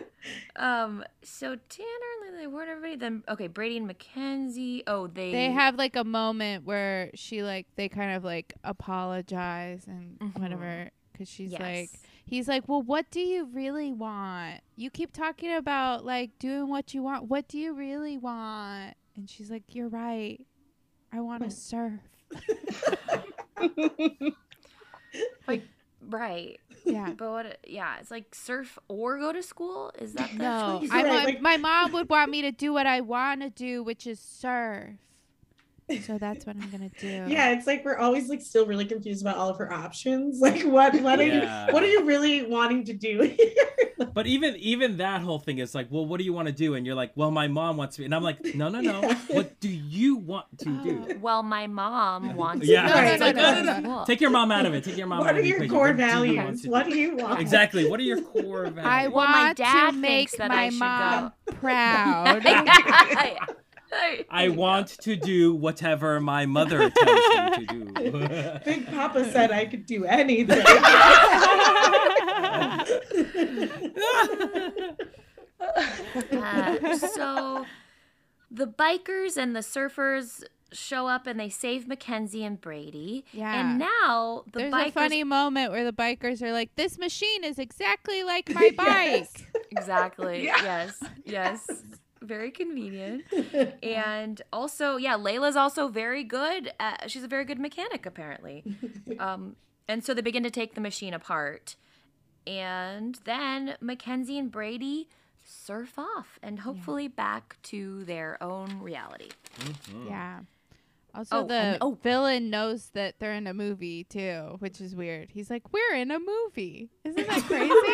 So Tanner, they warned everybody. Then okay, Brady and Mackenzie. Oh, They have like a moment where they kind of like apologize and Mhm. whatever, because she's Yes. like, he's like, well, what do you really want? You keep talking about like doing what you want. What do you really want? And she's like, you're right. I want to surf. right. Yeah. But what? Yeah, it's like surf or go to school. Is that the No, choice? Right, I want, like- my mom would want me to do what I want to do, which is surf. So that's what I'm gonna do. Yeah, it's like we're always like still really confused about all of her options. Like what Yeah. are you really wanting to do? But even that whole thing is like, well, what do you want to do? And you're like, well, my mom wants me. And I'm like, no. Yeah. What do you want to do? Well, my mom wants. Yeah, No, it's no, like, no, no. School. Take your mom out of it. Take your mom What out are of the your equation. core What do you want values? to What do? do you want? Exactly. What are your core values? I Well, my want dad to thinks make that my I should mom go. proud. I want to do whatever my mother tells me to do. Big Papa said I could do anything. So the bikers and the surfers show up and they save Mackenzie and Brady. Yeah. And now the There's bikers a funny moment where the bikers are like, this machine is exactly like my bike. Yes. Exactly. Yeah. Yes. Very convenient. And also, yeah, Layla's also very good. She's a very good mechanic, apparently. And so they begin to take the machine apart. And then Mackenzie and Brady surf off and hopefully back to their own reality. Yeah. Also, the villain knows that they're in a movie, too, which is weird. He's like, we're in a movie. Isn't that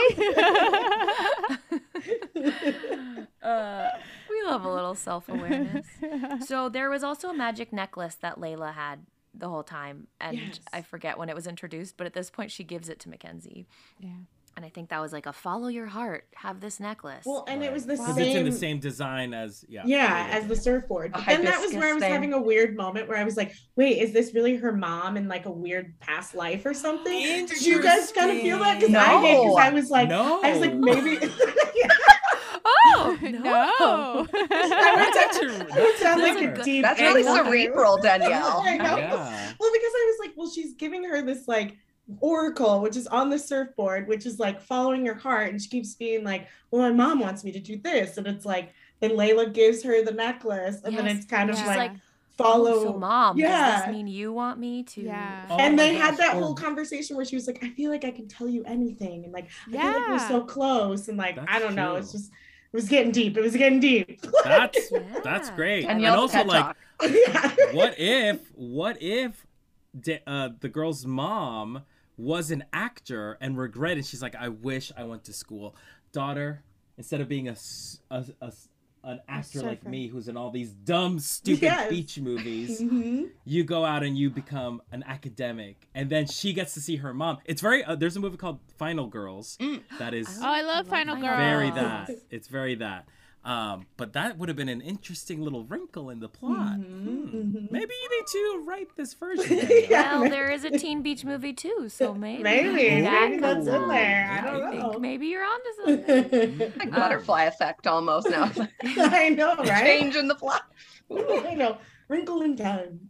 crazy? We love a little self-awareness. So there was also a magic necklace that Layla had the whole time. And Yes. I forget when it was introduced, but at this point she gives it to Mackenzie. Yeah. And I think that was like a follow your heart, have this necklace. Well, and it was the Because same. it's in the same design as As the surfboard. A But then that was hibiscus where I was thing. having a weird moment where I was like, wait, is this really her mom in like a weird past life or something? Did you guys kind of feel that? Because I did, because I was like, No. I was like, maybe. oh, No. That's actually It sounds like That's a a good- deep. That's really angle. cerebral, Danielle. I know. Yeah. Well, because I was like, well, she's giving her this like oracle, which is on the surfboard, which is like following her heart, and she keeps being like, well, my mom wants me to do this, and it's like, then Layla gives her the necklace, and then Yes. it's kind of Yeah. like, like, follow. so mom, does Yeah. this mean you want me to? Yeah. Oh And my they had gosh. that Or- whole conversation where she was like, I feel like I can tell you anything, and like I feel like Yeah. we're so close, and like That's I don't know, true. it's just it was getting deep. It was getting deep. That's Yeah. great. And Danielle's also TED like Talk. Yeah. what if the girl's mom was an actor and regretted? She's like, I wish I went to school. Daughter, instead of being an actor like surfer. me who's in all these dumb, stupid Yes. beach movies, Mhm. you go out and you become an academic. And then she gets to see her mom. It's very, there's a movie called Final Girls that is Oh, I love Final Girl. very that. It's very that. But that would have been an interesting little wrinkle in the plot. Mhm. Maybe you need to write this version. Yeah. Well, there is a Teen Beach movie too, so maybe. Maybe that maybe that's could in work. there. I I don't think know. maybe you're onto something. Like butterfly effect almost now. I know, right? Change in the plot. I know. Wrinkle in time.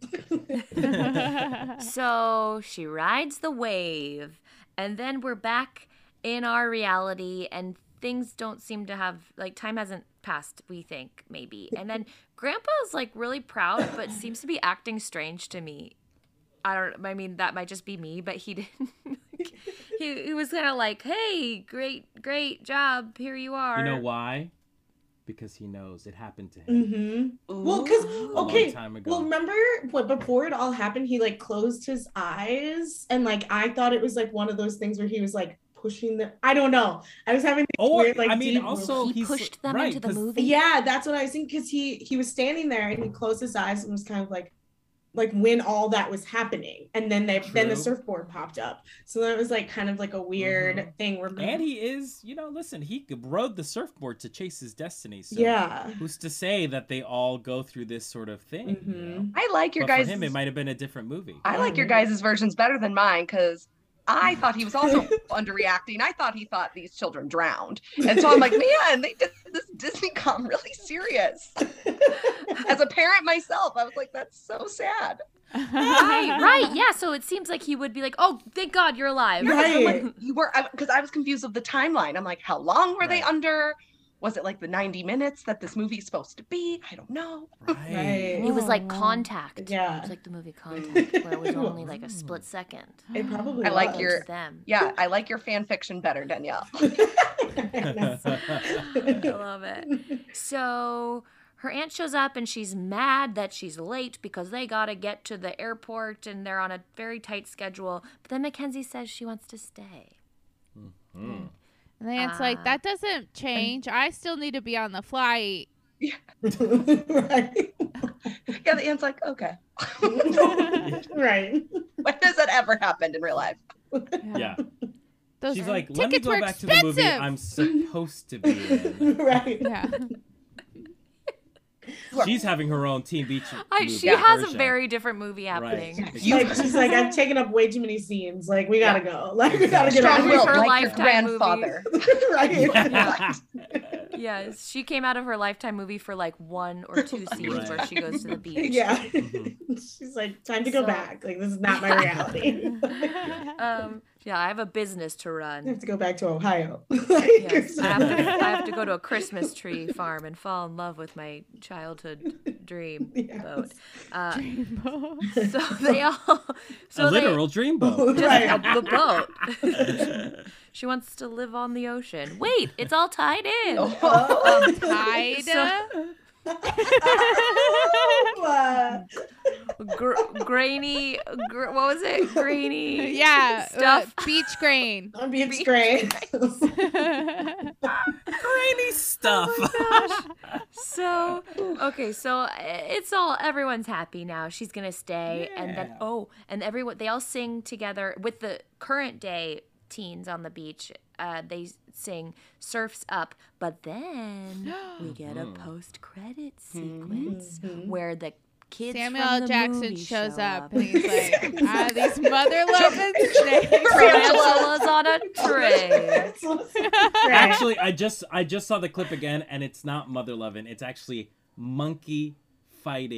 So she rides the wave, and then we're back in our reality, and things don't seem to have, like, time hasn't passed, we think, maybe. And then Grandpa's, like, really proud, but seems to be acting strange to me. I mean, that might just be me, but he didn't. he was kind of like, hey, great job, here you are. You know why? Because he knows it happened to him. Mm-hmm. Well, because long okay, time ago. well, remember what before it all happened? He like closed his eyes, and like I thought it was like one of those things where he was like pushing the. I don't know. I was having these Or, weird, like, I mean, deep also, He he's pushed them right, into the 'cause- movie. yeah, that's what I was thinking. Because he was standing there and he closed his eyes and was kind of like, like when all that was happening, and then then the True. surfboard popped up, so that was like kind of like a weird thing where And he is, listen, he rode the surfboard to chase his destiny. So yeah. who's to say that they all go through this sort of thing? Mhm. I like your But guys. for him, it might have been a different movie. I like your guys' versions better than mine because I thought he was also underreacting. I thought he thought these children drowned. And so I'm like, man, they did this Disney-com really serious. As a parent myself, I was like, that's so sad. Right. Yeah. So it seems like he would be like, "Oh, thank God you're alive." Right. Like, you were, because I was confused of the timeline. I'm like, how long were they Right. under? Was it like the 90 minutes that this movie is supposed to be? I don't know. Right. It was like Oh, wow. Contact. Yeah. It was like the movie Contact, where it was only like a split second. It probably I like was. your- It's them. Yeah, I like your fan fiction better, Danielle. I love it. So her aunt shows up and she's mad that she's late because they gotta get to the airport and they're on a very tight schedule. But then Mackenzie says she wants to stay. Mm. And the aunt's like, that doesn't change. I still need to be on the flight. Right. Yeah, the aunt's like, okay. Right. When has that ever happened in real life? Yeah. Those She's like, let me tickets go were back to the movie expensive." I'm supposed to be in. Right. Yeah. She's having her own Teen Beach movie She has a version. very different movie happening. Right. She's like, I've taken up way too many scenes. Like, we gotta go. Like, we gotta get out Strong of willed, Her here. like your Lifetime movie. grandfather. Right. Yeah. Yes, she came out of her Lifetime movie for like 1 or 2 scenes Right. where she goes to the beach. Yeah. Mhm. She's like, time to go So- back. Like, this is not my reality. Yeah, I have a business to I run. have to go back to Ohio. Yes, I have to go to a Christmas tree farm and fall in love with my childhood dream Yes. boat. So they all, so a they, literal dreamboat. Right. the boat. She wants to live on the ocean. Wait, it's all tied in. Oh. Tide. Grainy, what was it? Grainy. Yeah. Stuff. Beach grain. I'm being great. Grainy stuff. So, okay, so it's all, everyone's happy now. She's going to stay. And then, Yeah. and everyone, they all sing together with the current day teens on the beach. They sing Surf's Up. But then we get a post-credit sequence where the kids Samuel from L. the Jackson movie shows show up and he's like, these mother-loving snakes. Tarantulas on a tray. Actually, I just saw the clip again, and it's not mother loving. It's actually monkey fighting.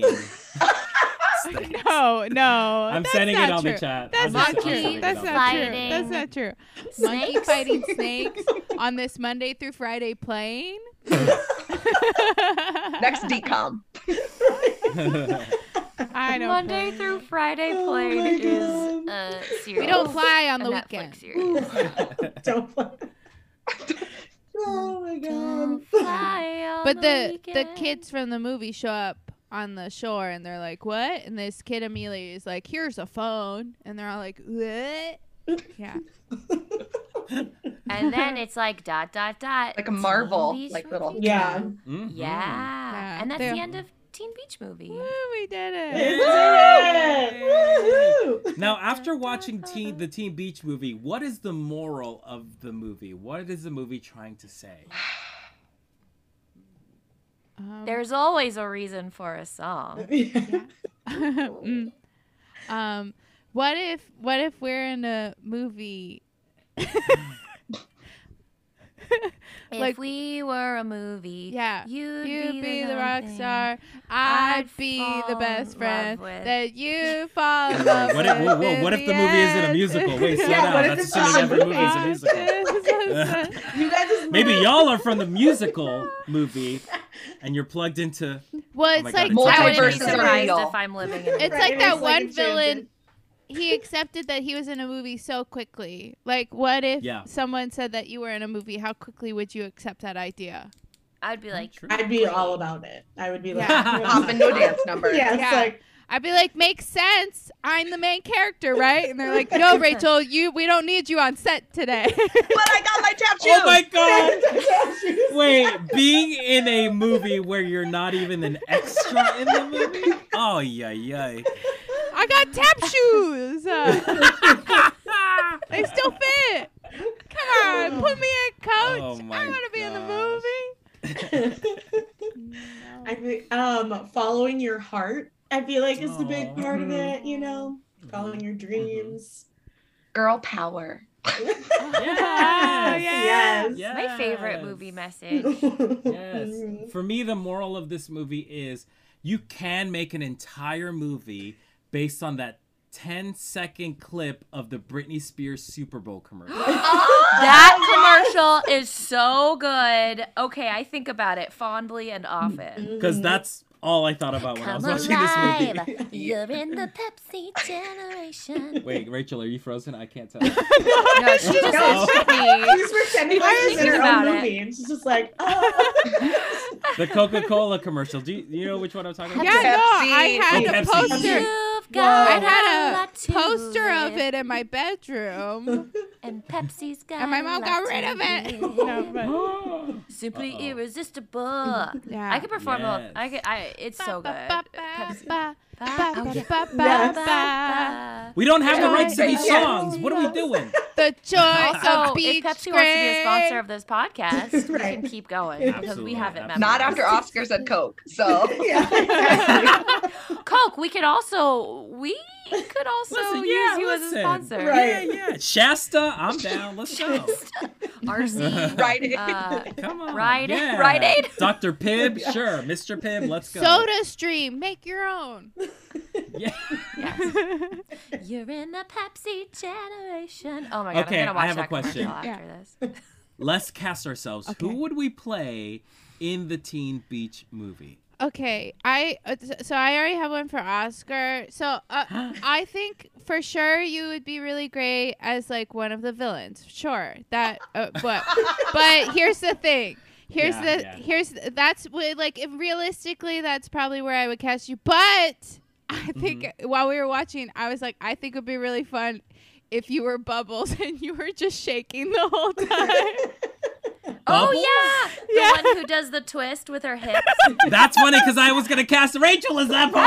No, I'm that's sending not it on true. the chat. That's I'm not just- I'm true. sending it That's on the not chat. true. That's not true. Monkey Snakes? fighting snakes on this Monday through Friday plane. Next decom. I don't. Monday know. through Friday Oh plane my is God. a series. We don't fly on a the Netflix weekend. series. Don't play. Oh my Don't god. fly on But the weekend. kids from the movie show up on the shore and they're like, "What?" And this kid immediately is like, "Here's a phone," and they're all like, "What?" Yeah. And then it's like ... Like a Teen Marvel, Beach like little. Movie. Yeah. Mhm. Yeah. And that's They're- the end of Teen Beach Movie. Woo, we did it. Woohoo! Now, after watching the Teen Beach movie, what is the moral of the movie? What is the movie trying to say? There's always a reason for a song. Mm. What if we're in a movie? If Like- we were a movie, Yeah. you'd be the young rock thing star. I'd I'd be fall the in best love friend with. that you fall in love What if, with. whoa, whoa, what if the movie isn't a end. musical? Wait, slow Yeah, down. what if That's it's assuming not every a movie is a musical. You guys just Maybe y'all are from the musical movie, and you're plugged into. Well, Oh it's my like God, I it's wouldn't be versus surprised real. if I'm living in. it's Right, like it that is like one a villain. tangent. He accepted that he was in a movie so quickly. Like, what if Yeah. someone said that you were in a movie? How quickly would you accept that idea? I'd be like, True. I'd be all about it. I would be like, Yeah. Hop into a dance number. Yeah, it's Yeah. like, I'd be like, makes sense. I'm the main character, right? And they're like, no, Rachel, we don't need you on set today. But I got my tap shoes. Oh my god! Wait, being in a movie where you're not even an extra in the movie? Oh, yeah, yeah. I got tap shoes. They still fit. Come on, put me in, coach. Oh my I want to be in the movie. I think following your heart, I feel like is the big part of it, you know, following your dreams. Girl power. Yes. My favorite movie message. Yes. For me, the moral of this movie is you can make an entire movie based on that 10-second clip of the Britney Spears Super Bowl commercial. That commercial is so good. Okay, I think about it fondly and often. Because that's all I thought about when I was watching this movie. You're in the Pepsi generation. Wait, Rachel, are you frozen? I can't tell. No, she just No. said me. She's pretending like she's in her about own it. movie, and she's just like, oh. The Coca-Cola commercial. Do you know which one I'm talking about? Yeah, no, I had Oh, a Pepsi. poster. You've got I a had lot a to poster of live, it in my bedroom. and Pepsi's got And my mom a got lot rid to of it. give. No, but Simply Uh-oh. irresistible. yeah. I could perform. Yes. It's so good. Pepsi. We don't have the Joy rights to these Yeah. songs. What are we doing? The joy Also, of if beach Pepsi wants to be a sponsor cream. of this podcast, we Right. can keep going because we Absolutely, have it memorized. Not after Oscar said Coke. So Yeah, exactly. Coke. We could also Listen, use yeah, you as a listen. sponsor. Right. Yeah. Shasta, I'm down. Let's go. RC. Rite Aid. Come on. Rite yeah. Aid? Dr. Pibb, sure. Mr. Pibb, let's go. Soda Stream, make your own. Yeah. You're in the Pepsi generation. Oh my god! Okay, I'm gonna watch I have a that commercial question. after this. Let's cast ourselves. Okay. Who would we play in the Teen Beach movie? Okay, I already have one for Oscar. So I think for sure you would be really great as like one of the villains. Sure, that. But here's the thing. Realistically, that's probably where I would cast you. But I think while we were watching, I was like, I think it would be really fun if you were Bubbles and you were just shaking the whole time. Oh yeah, the Yeah. one who does the twist with her hips. That's funny because I was gonna cast Rachel as that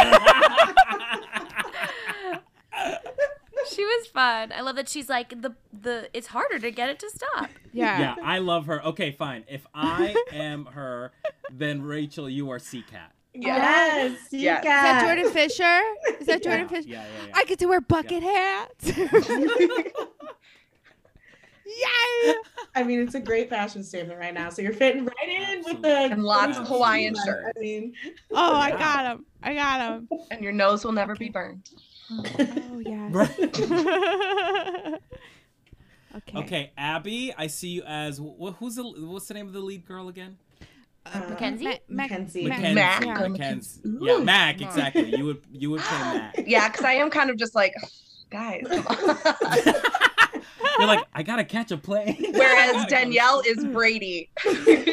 part. She was fun. I love that she's like the. It's harder to get it to stop. Yeah, I love her. Okay, fine. If I am her, then Rachel, you are Seacat. Yes. Yes. Is that Jordan Fisher? Is that Jordan Fisher? Yeah. I get to wear bucket hats. Yay! I mean, it's a great fashion statement right now. So you're fitting right in with the And lots of Hawaiian I shirts. mean, Oh, I got him. And your nose will never be burned. Oh, yes. Okay. Okay, Abby, I see you as what's the name of the lead girl again? Mackenzie? Mackenzie. Mackenzie. Mac. Yeah. Mackenzie. Yeah, Mac. Exactly. You would play Mac. Yeah, because I am kind of just like, guys, come on. You're like, I gotta catch a plane. Whereas Danielle is Brady. She's like,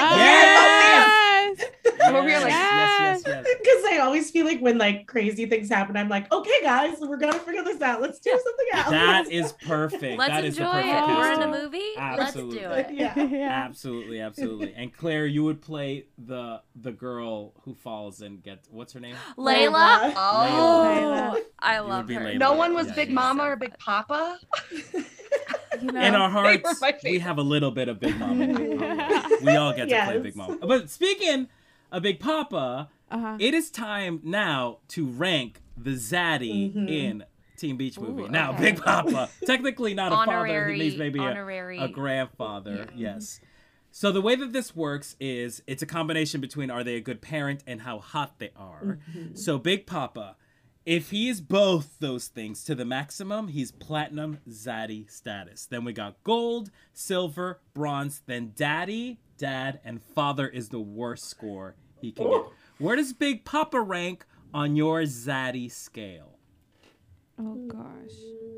Yes. Over here, like, yes. Because I always feel like when like crazy things happen, I'm like, okay, guys, we're gonna figure this out. Let's do something else. That is perfect. Let's that is the enjoy perfect it. We're in a casting. movie. Absolutely. Let's do it. Yeah. Absolutely. And Claire, you would play the girl who falls and gets what's her name? Layla. oh. Layla. I You would love be her. Layla. No one was Yeah, Big yeah. Mama or Big Papa. You know, In our hearts, were my we favorite. have a little bit of Big Mama. We all get to play Yes. Big Mama. But speaking of Big Papa, uh-huh. it is time now to rank the zaddy in Teen Beach movie. Ooh, Now, okay. Big Papa, technically not a father, he needs maybe honorary. a grandfather. Yes. So the way that this works is it's a combination between are they a good parent and how hot they are. So Big Papa, if he is both those things to the maximum, he's platinum zaddy status. Then we got gold, silver, bronze, then daddy, dad, and father is the worst score he can get. Where does Big Papa rank on your zaddy scale? Oh gosh.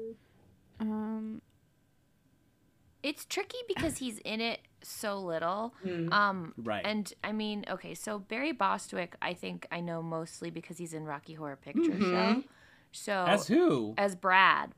It's tricky because he's in it so little. Right. And I mean, okay, so Barry Bostwick, I think I know mostly because he's in Rocky Horror Picture Show. So As who? As Brad.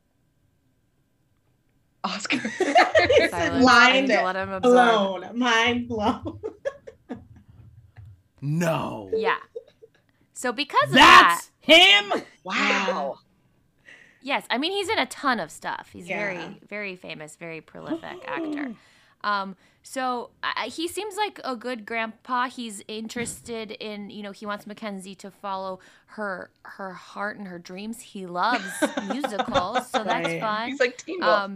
Oscar. Silence. I Blind need to let him absorb. blown. Mind blown. No. Yeah. So because of That's Him? Wow. Yes, I mean he's in a ton of stuff. He's Yeah. very, very famous, very prolific actor. So he seems like a good grandpa. He's interested in, he wants Mackenzie to follow her heart and her dreams. He loves musicals, so that's Right. fun. He's like Teen Wolf.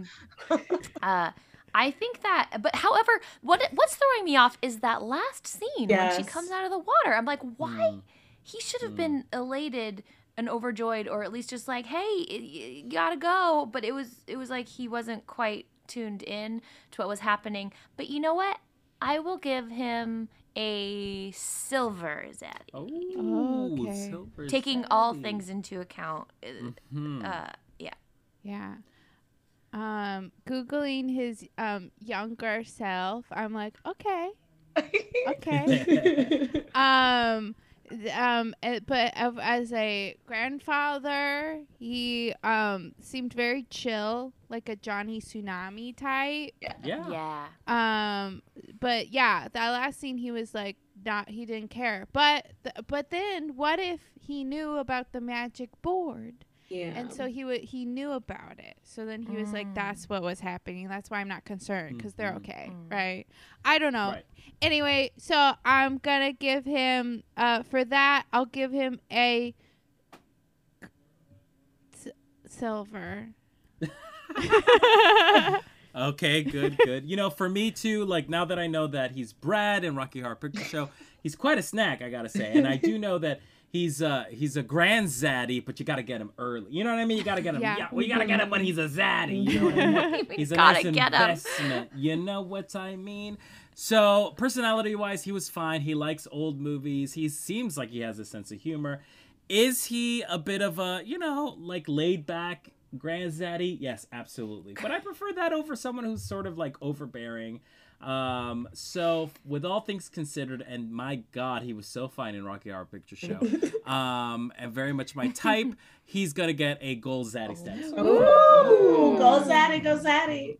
I think that, but however, what's throwing me off is that last scene when she Yes. comes out of the water. I'm like, why? He should have been elated and overjoyed, or at least just like, hey, you gotta go. But it was like he wasn't quite tuned in to what was happening. But you know what? I will give him a silver zaddy. Oh, Okay. silver Taking all zaddy. things into account. Mhm. Yeah. Googling his younger self, I'm like, okay. As a grandfather, he seemed very chill, like a Johnny Tsunami type. Yeah. Yeah. But yeah, that last scene, he was like, he didn't care. But then, what if he knew about the magic board? Yeah. And so he knew about it. So then he was like, that's what was happening. That's why I'm not concerned, because they're okay, right? I don't know. Right. Anyway, so I'm going to give him, for that, I'll give him a silver. Okay, good. For me too, like now that I know that he's Brad in Rocky Horror Picture Show, he's quite a snack, I gotta say. And I do know that he's a grand zaddy, but you gotta get him early. You know what I mean? You gotta get him. Yeah. Yeah, well, you gotta get him when he's a zaddy. You know what I mean? He's a Gotta nice get him. investment. You know what I mean? So personality-wise, he was fine. He likes old movies. He seems like he has a sense of humor. Is he a bit of a, like laid back grand zaddy? Yes, absolutely. But I prefer that over someone who's sort of like overbearing. So with all things considered, and my God, he was so fine in Rocky Horror Picture Show, and very much my type, he's gonna get a gold zaddy status. Ooh, go Zaddy, go Zaddy.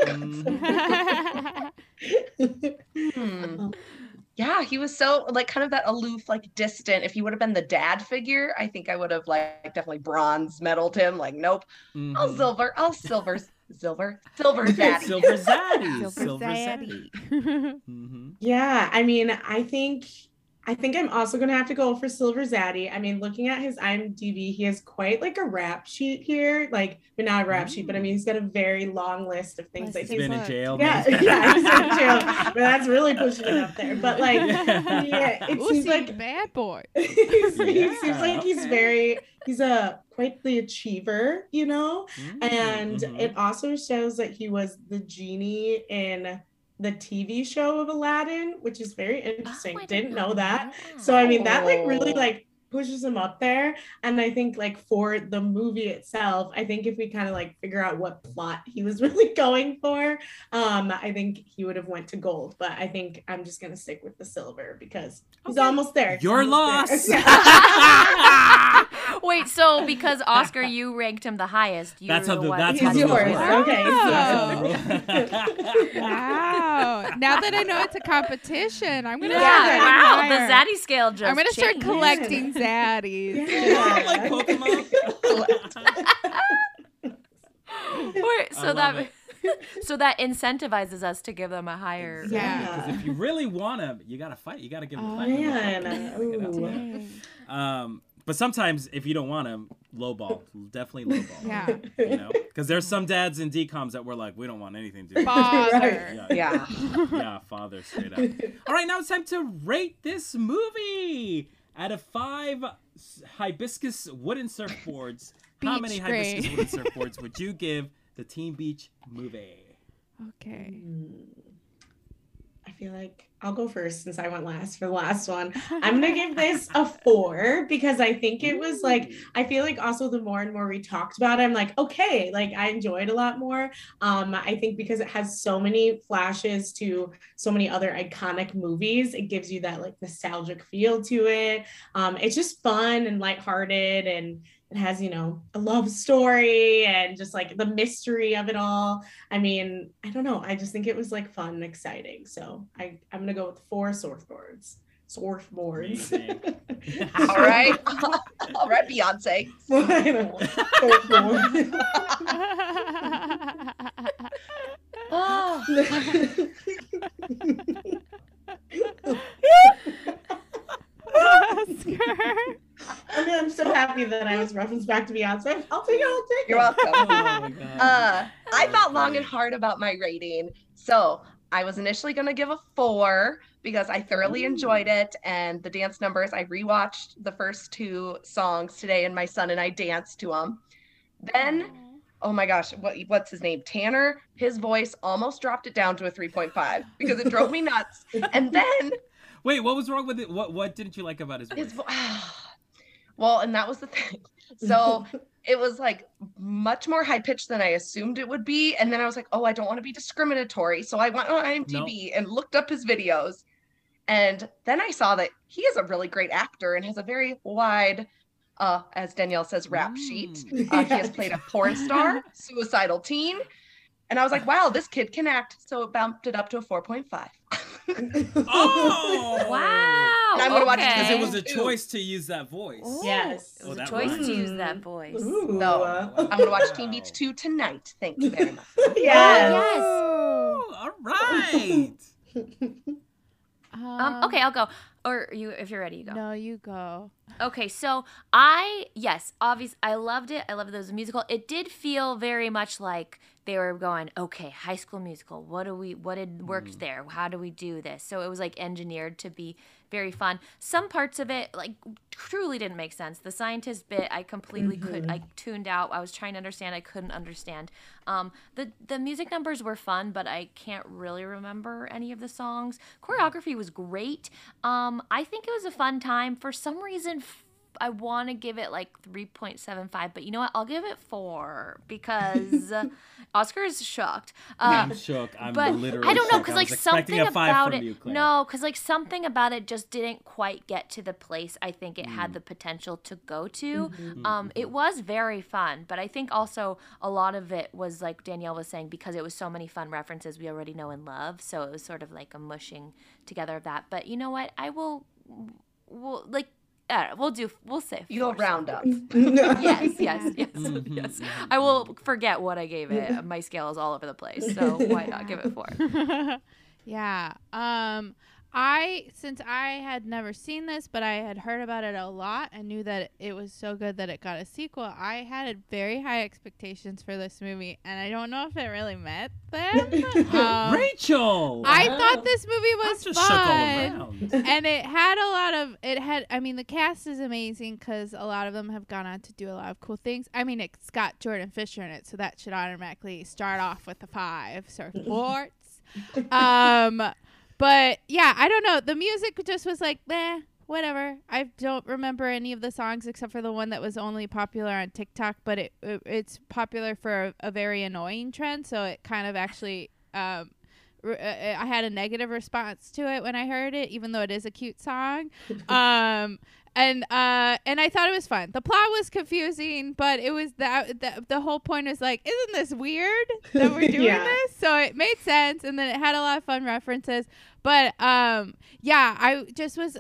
Yeah, he was so like kind of that aloof, like distant. If he would have been the dad figure, I think I would have like definitely bronze medaled him. Like, nope, I'll silver zaddy. Silver zaddy. Silver zaddy. Yeah, I mean, I think I'm also gonna have to go for Silver Zaddy. I mean, looking at his IMDb, he has quite like a rap sheet here. Like, but not a rap sheet, but I mean, he's got a very long list of things that He's he's been in jail. yeah, man. yeah, he's in jail. But that's really pushing it up there. But like, yeah, it Ooh, seems see, like bad boy. he seems like okay. he's a quite the achiever, and it also shows that he was the genie in the TV show of Aladdin, which is very interesting. I Didn't know that. So I mean, that like really like pushes him up there. And I think like for the movie itself, I think if we kind of like figure out what plot he was really going for, I think he would have went to gold. But I think I'm just gonna stick with the silver because he's almost there. Your He's almost loss. there. Wait, so because Oscar, you ranked him the highest. That's how the one that's who how He's the got yours. the vote award. Okay. Wow. Now that I know it's a competition, I'm going to Yeah, wow, the higher. zaddy scale just I'm going to start changed. collecting zaddies. Yeah. Like Pokemon. Wait, I love it. so that incentivizes us to give them a higher. Yeah. Because if you really want him, you gotta fight. You gotta give him a fight. Man. Ooh. Dang. But sometimes if you don't want him, lowball. Definitely lowball. Yeah. Because there's some dads in DComs that were like, we don't want anything to do with it. Father. Yeah. Yeah, father, straight up. All right, now it's time to rate this movie. Out of 5 hibiscus wooden surfboards, how Beach many gray. hibiscus wooden surfboards would you give the Teen Beach movie? Okay. I feel like I'll go first since I went last for the last one. I'm gonna give this a 4 because I think it was like, I feel like also the more and more we talked about it, I'm like, okay, like I enjoyed a lot more. I think because it has so many flashes to so many other iconic movies, it gives you that like nostalgic feel to it. It's just fun and lighthearted, and it has, a love story and just like the mystery of it all. I mean, I don't know. I just think it was like fun and exciting. So I'm going to go with 4 surfboards. Surfboards. All right. All right, Beyonce. Surfboards. Oh. I mean, I'm so happy that I was referenced back to Beyonce. I'll take it. You're welcome. Oh my God. I thought long and hard about my rating. So I was initially going to give a 4 because I thoroughly enjoyed it. And the dance numbers, I rewatched the first 2 songs today and my son and I danced to them. Then, oh my gosh, what's his name? Tanner, his voice almost dropped it down to a 3.5 because it drove me nuts. And then... Wait, what was wrong with it? What didn't you like about his voice? Well, and that was the thing. So it was like much more high pitched than I assumed it would be. And then I was like, oh, I don't want to be discriminatory. So I went on IMDb and looked up his videos. And then I saw that he is a really great actor and has a very wide, as Danielle says, rap sheet. He has played a porn star, suicidal teen. And I was like, wow, this kid can act. So it bumped it up to a 4.5. Oh Wow. And I'm gonna watch it because it was a Ooh. choice to use that voice. Yes. It was a that choice rhymes. to use that voice. Ooh. So I'm going to watch Teen Beach 2 tonight. Thank you very much. Yes. Oh, all right. Okay, I'll go. Or you, if you're ready, you go. No, you go. Okay, so obviously, I loved it. I loved it as a musical. It did feel very much like they were going, okay, High School Musical. What had worked there? How do we do this? So it was like engineered to be very fun. Some parts of it like truly didn't make sense. The scientist bit, I completely I tuned out. I was trying to understand. I couldn't understand. The music numbers were fun, but I can't really remember any of the songs. Choreography was great. I think it was a fun time. For some reason, I want to give it like 3.75, but you know what? I'll give it 4 because Oscar is shocked. I'm shook. I'm but literally I don't know shook. because I was like expecting something a 5 about from it. you, Claire. No, because like something about it just didn't quite get to the place I think it had the potential to go to. It was very fun, but I think also a lot of it was like Danielle was saying because it was so many fun references we already know and love. So it was sort of like a mushing together of that. But you know what? We'll like. We'll say. You'll round up. Yes. Mm-hmm, Yes. I will forget what I gave it. My scale is all over the place, so why not give it 4? Yeah. Since I had never seen this, but I had heard about it a lot and knew that it was so good that it got a sequel, I had very high expectations for this movie, and I don't know if it really met them. Rachel! I thought this movie was just shook all fun. around. And it had a lot of the cast is amazing because a lot of them have gone on to do a lot of cool things. I mean, it's got Jordan Fisher in it, so that should automatically start off with a 5. Surfboards. But yeah, I don't know. The music just was like, whatever. I don't remember any of the songs except for the one that was only popular on TikTok, but it's popular for a very annoying trend, so it kind of actually I had a negative response to it when I heard it, even though it is a cute song. And I thought it was fun. The plot was confusing, but it was the whole point is like, isn't this weird that we're doing this? So it made sense, and then it had a lot of fun references. But I just was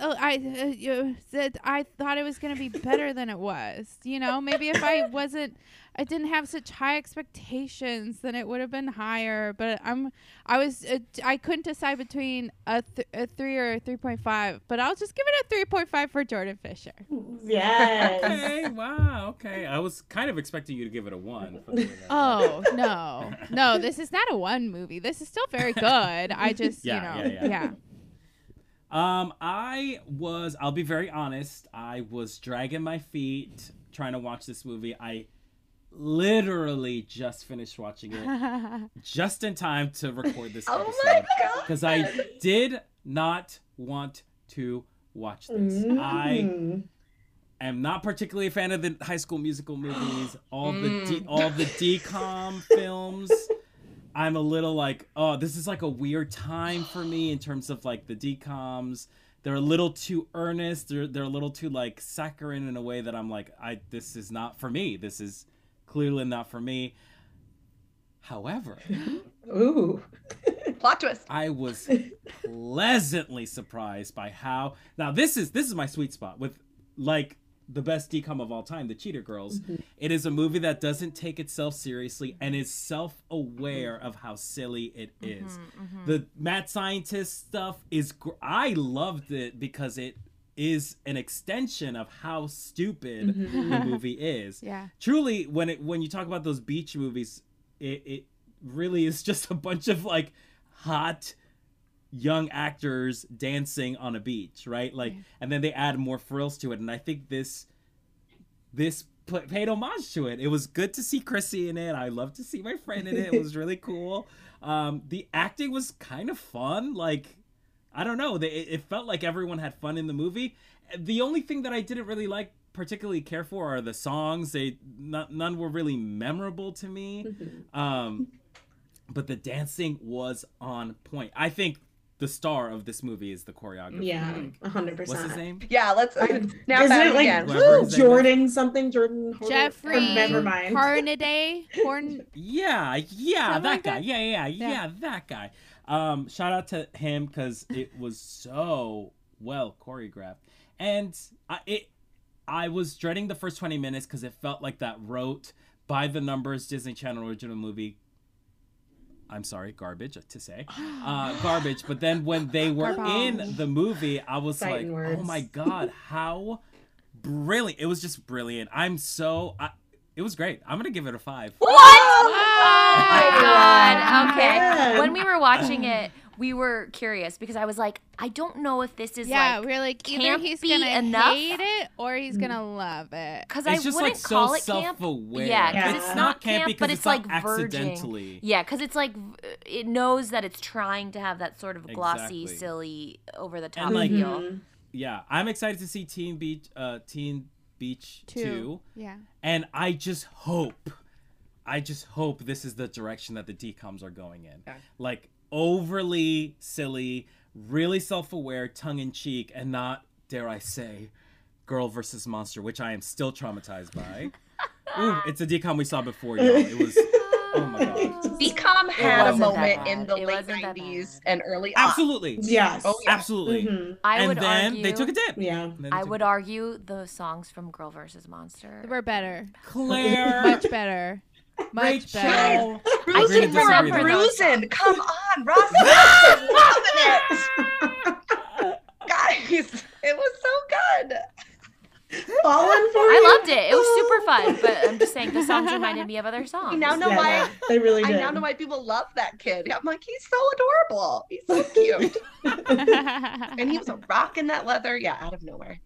I thought it was gonna be better than it was. You know, maybe if I didn't have such high expectations, then it would have been higher. But I couldn't decide between a 3 or a 3.5. But I'll just give it a 3.5 for Jordan Fisher. Yes. Okay, wow, okay. I was kind of expecting you to give it a 1. Oh, no, this is not a 1 movie. This is still very good. I just, yeah. I'll be very honest, I was dragging my feet trying to watch this movie. I literally just finished watching it just in time to record this episode. Oh my God. Because I did not want to watch this. I am not particularly a fan of the High School Musical movies, all the DCOM films. I'm a little like, oh, this is like a weird time for me in terms of like the DCOMs. They're a little too earnest. They're a little too like saccharine in a way that I'm like, this is not for me. This is clearly not for me. However, Ooh. Plot twist. I was pleasantly surprised by how. Now this is my sweet spot with like the best DCOM of all time, The Cheater Girls. It is a movie that doesn't take itself seriously and is self-aware of how silly it is. The mad scientist stuff is I loved it because it is an extension of how stupid the movie is. Yeah. Truly, when you talk about those beach movies, it really is just a bunch of like hot young actors dancing on a beach, right? Like, and then they add more frills to it, and I think this paid homage to it. It was good to see Chrissy in it. I love to see my friend in it. It was really cool. The acting was kind of fun. Like, I don't know, it felt like everyone had fun in the movie. The only thing that I didn't really particularly care for are the songs. None were really memorable to me. But the dancing was on point. I think the star of this movie is the choreographer. Yeah, 100%. What's his name? Yeah, let's now Isn't it like again. Jordan something? Jordan Jeffrey never mind. Hornaday. Yeah, Something that like guy. that? Yeah, that guy. Shout out to him because it was so well choreographed, and I was dreading the first 20 minutes because it felt like that rote by the numbers Disney Channel original movie. I'm sorry, garbage to say, garbage. But then when they were in the movie, I was Fighting like, words. oh my God, how brilliant. It was just brilliant. It was great. I'm going to give it a 5. What? Oh my God. Okay. Yeah. When we were watching it, we were curious because I was like, I don't know if this is Yeah, like we're like either he's campy gonna enough. hate it or he's gonna love it. Because I It's just wouldn't like call so it camp. self-aware. Yeah, because Yeah. it's not camp, because but it's it's not like verging. accidentally. Yeah, because it's like it knows that it's trying to have that sort of glossy, Exactly. silly, over the top And, like, feel. Yeah, I'm excited to see Teen Beach 2. Yeah. And I just hope this is the direction that the DCOMs are going in. Yeah. Like overly silly, really self-aware, tongue-in-cheek, and not, dare I say, Girl versus Monster, which I am still traumatized by. Ooh, it's a DCOM we saw before, y'all. It was, oh my God. DCOM had a wasn't that moment bad. in the It late wasn't that 90s bad. and early aughts. Absolutely. Yes. Oh, yeah. Absolutely. Mhm. I And would then argue, they took a dip. Yeah. And then they I took would a dip. argue the songs from Girl versus Monster. We're better. Claire. Much better. Much Rachel. better. Bruising Agree to for a disagree there. bruising. Come on, Ross Wilson, loving it. Guys, it was so good. Falling for I you. loved it. It was super fun, but I'm just saying the songs reminded me of other songs. You now know Yeah, why. they really I did. now know why people love that kid. I'm like, he's so adorable. He's so cute. And he was a rock in that leather. Yeah, out of nowhere.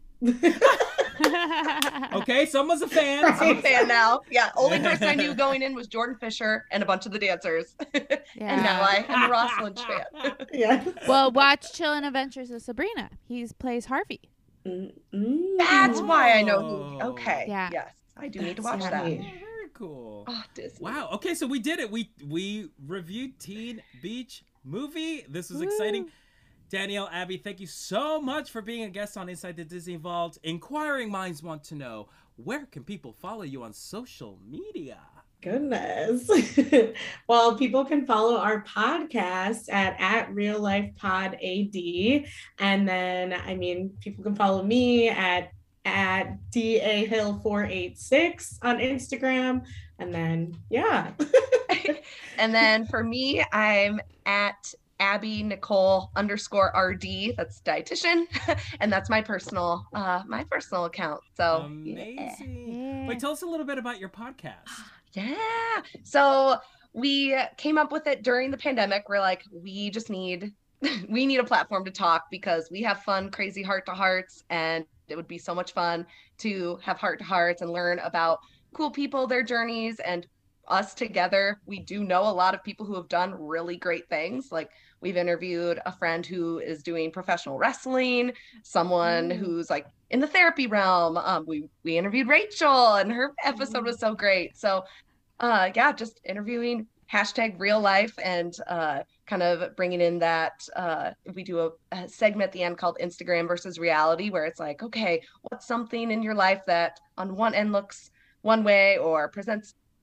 Okay, someone's a fan. I'm a fan now. Yeah, only person I knew going in was Jordan Fisher and a bunch of the dancers. And now I am a Ross Lynch fan. Yeah. Well, watch Chillin' Adventures of Sabrina. He plays Harvey. Mm. That's why I know who. Okay. Yeah. Yes, I do need to That's watch right. that. Oh, very cool. Oh, Disney. Wow. Okay, so we did it. We reviewed Teen Beach Movie. This was exciting. Danielle, Abby, thank you so much for being a guest on Inside the Disney Vault. Inquiring minds want to know, where can people follow you on social media? Goodness. Well, people can follow our podcast at Real Life Pod AD. And then, I mean, people can follow me at DA Hill 486 on Instagram. And then, yeah. And then for me, I'm at Abby Nicole _RD. That's dietitian, and that's my personal account. So Amazing. Wait, tell us a little bit about your podcast. yeah. So we came up with it during the pandemic. We're like, we need a platform to talk because we have fun, crazy heart to hearts, and it would be so much fun to have heart to hearts and learn about cool people, their journeys, and us together. We do know a lot of people who have done really great things. Like we've interviewed a friend who is doing professional wrestling, someone who's like in the therapy realm. We interviewed Rachel and her episode was so great. So yeah, just interviewing #real life and kind of bringing in that we do a segment at the end called Instagram versus reality, where it's like, okay, what's something in your life that on one end looks one way or presents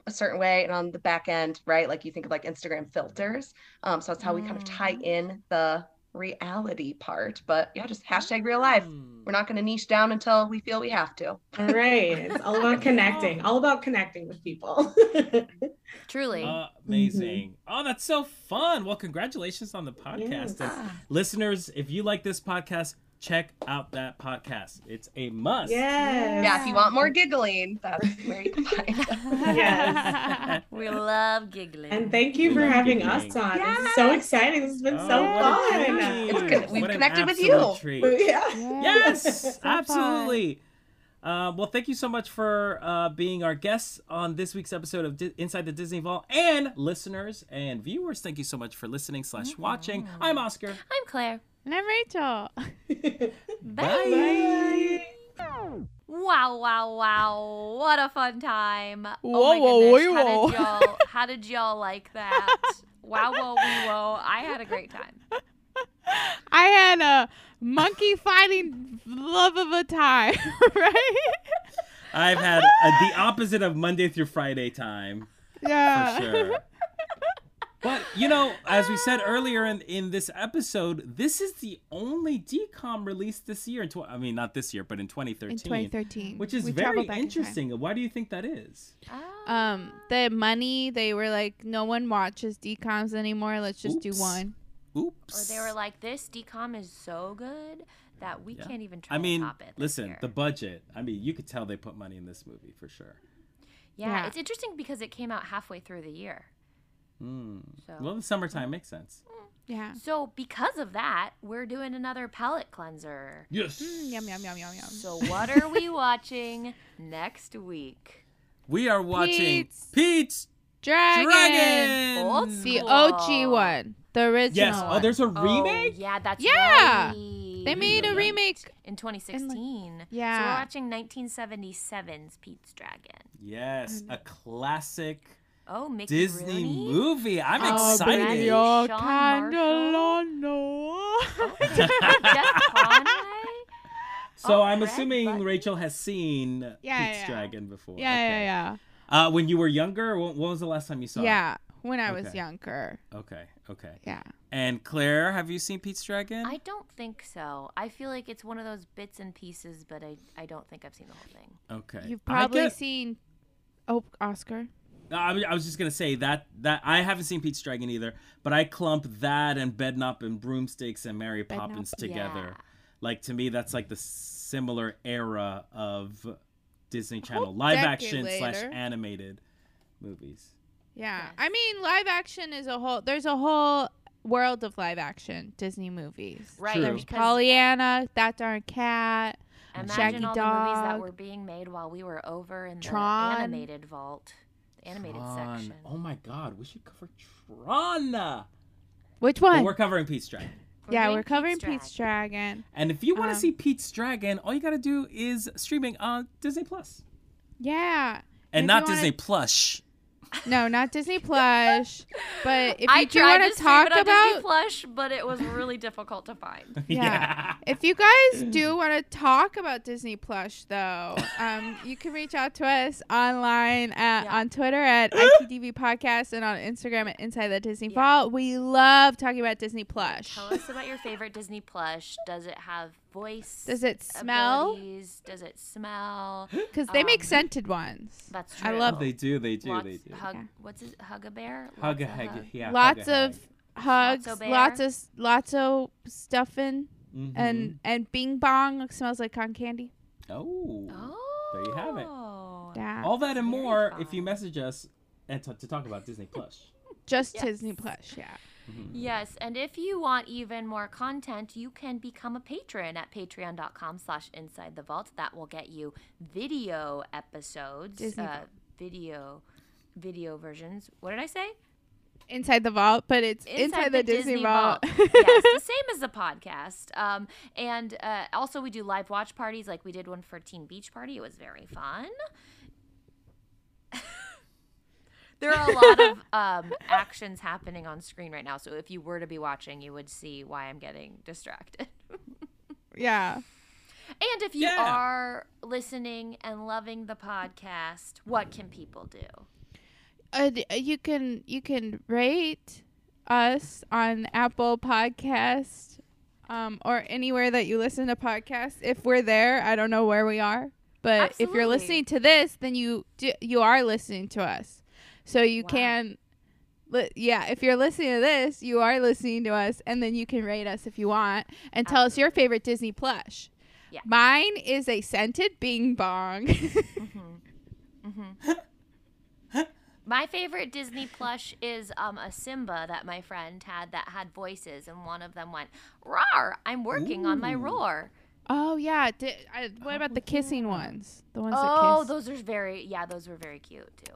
a certain way, and on the back end, right, like you think of like Instagram filters. So that's how we kind of tie in the reality part. But yeah, just hashtag real life. We're not going to niche down until we feel we have to. All right. It's all about connecting. All about connecting with people. Truly. Amazing. Oh, that's so fun. Well, congratulations on the podcast. Yes. And listeners, if you like this podcast, check out that podcast. It's a must. Yes. Yeah, if you want more giggling, that's where you can find it. Yes. We love giggling. And thank you We for love having giggling. us on. This is so exciting. This has been so fun. It's good. We've What an connected with absolute you. treat. Yeah. Yes, absolutely. Well, thank you so much for being our guests on this week's episode of Inside the Disney Vault. And listeners and viewers, thank you so much for listening / watching. I'm Oscar. I'm Claire. And I'm Rachel. Bye. Wow, wow, wow. What a fun time. Whoa, my whoa, goodness. whoa. How did y'all like that? Wow, whoa, wee, whoa. I had a great time. I had a monkey fighting love of a time, right? I've had the opposite of Monday through Friday time. Yeah. For sure. But, you know, as we said earlier in this episode, this is the only DCOM released this year. Not this year, but in 2013. In 2013. Which is We very traveled back in time. interesting. Why do you think that is? The money, they were like, no one watches DCOMs anymore. Let's just do Oops. one. Oops. Or they were like, this DCOM is so good that we can't even try I mean, to top it. This listen, year. the budget. I mean, you could tell they put money in this movie for sure. Yeah, it's interesting because it came out halfway through the year. So. Well, the summertime makes sense. Yeah. So because of that, we're doing another palate cleanser. Yes. Yum, yum, yum, yum, yum. So what are we watching next week? We are watching Pete's Pete's Dragon. Old The school. OG one. The original Yes. one. Oh, there's a Oh, remake? yeah, that's Yeah. right. They made a remake. in 2016. Yeah. So we're watching 1977's Pete's Dragon. Yes. A classic Oh, Mickey Disney Rooney? movie. I'm Oh, excited. baby. Your Sean candle Marshall? on the Jeff Conway? So Oh, I'm Greg assuming Button? Rachel has seen Pete's yeah. Dragon before. Yeah. When you were younger, when was the last time you saw it? Yeah, when I was Okay. younger. Okay. Yeah. And Claire, have you seen Pete's Dragon? I don't think so. I feel like it's one of those bits and pieces, but I don't think I've seen the whole thing. Okay. You've I probably get- seen. Oh, Oscar. I was just gonna say that I haven't seen Pete's Dragon either, but I clump that and Bedknop and Broomsticks and Mary Bedknop. Poppins together. Yeah. Like, to me, that's like the similar era of Disney Channel whole live decade action / later. animated movies. Yeah. Yes. I mean, live action is there's a whole world of live action Disney movies. Right. True. There's because Pollyanna, That Darn Cat, Imagine Shaggy all the movies that Dog. were being made while we were over in Tron. the animated vault, the animated Tron. section. Oh my God, we should cover Tron. Which But one? we're covering Pete's Dragon. Yeah, doing we're covering Pete's Pete's Dragon. And if you want to Um, see Pete's Dragon, all you got to do is streaming on Disney Plus. Yeah. And if not you wanna- Disney Plush. No, not Disney Plush. But if I you do tried want to to talk stream it on Disney about, Plush, but it was really difficult to find. Yeah. if you guys do want to talk about Disney Plush, though, you can reach out to us online on Twitter at ITDV Podcast and on Instagram at Inside the Disney Vault. We love talking about Disney Plush. Tell us about your favorite Disney plush. Does it have voice? Does it smell? abilities? Does it smell? Because they make Um, scented ones. That's true. I love They do. Lots, They do. Hug, Yeah. What's it? Hug a bear? Hug a Lots of hug. Yeah. Lots hug a of hugs, Lotso bear. lots of stuffing, hug. and Bing Bong smells like cotton candy. Oh. Oh. There you have it. Yeah, All that and Very more fun. if you message us and to talk about Disney Plus. just Yes. Disney Plush. Yeah. Yes, and if you want even more content, you can become a patron at patreon.com/inside the vault. That will get you video episodes, Disney Vault. video versions. What did I say? Inside the vault, but it's inside the Disney Vault. yes, the same as the podcast. And also we do live watch parties, like we did one for Teen Beach Party. It was very fun. There are a lot of actions happening on screen right now, so if you were to be watching, you would see why I'm getting distracted. Yeah. And if you are listening and loving the podcast, what can people do? You can rate us on Apple Podcast, or anywhere that you listen to podcasts. If we're there, I don't know where we are, but if you're listening to this, then you are listening to us. So you can, if you're listening to this, you are listening to us, and then you can rate us if you want and tell us your favorite Disney plush. Yeah. Mine is a scented Bing Bong. My favorite Disney plush is a Simba that my friend had that had voices, and one of them went, "Roar, I'm working on my roar." Oh, yeah. What about the kissing ones? The ones that kiss? Oh, those are those were very cute, too.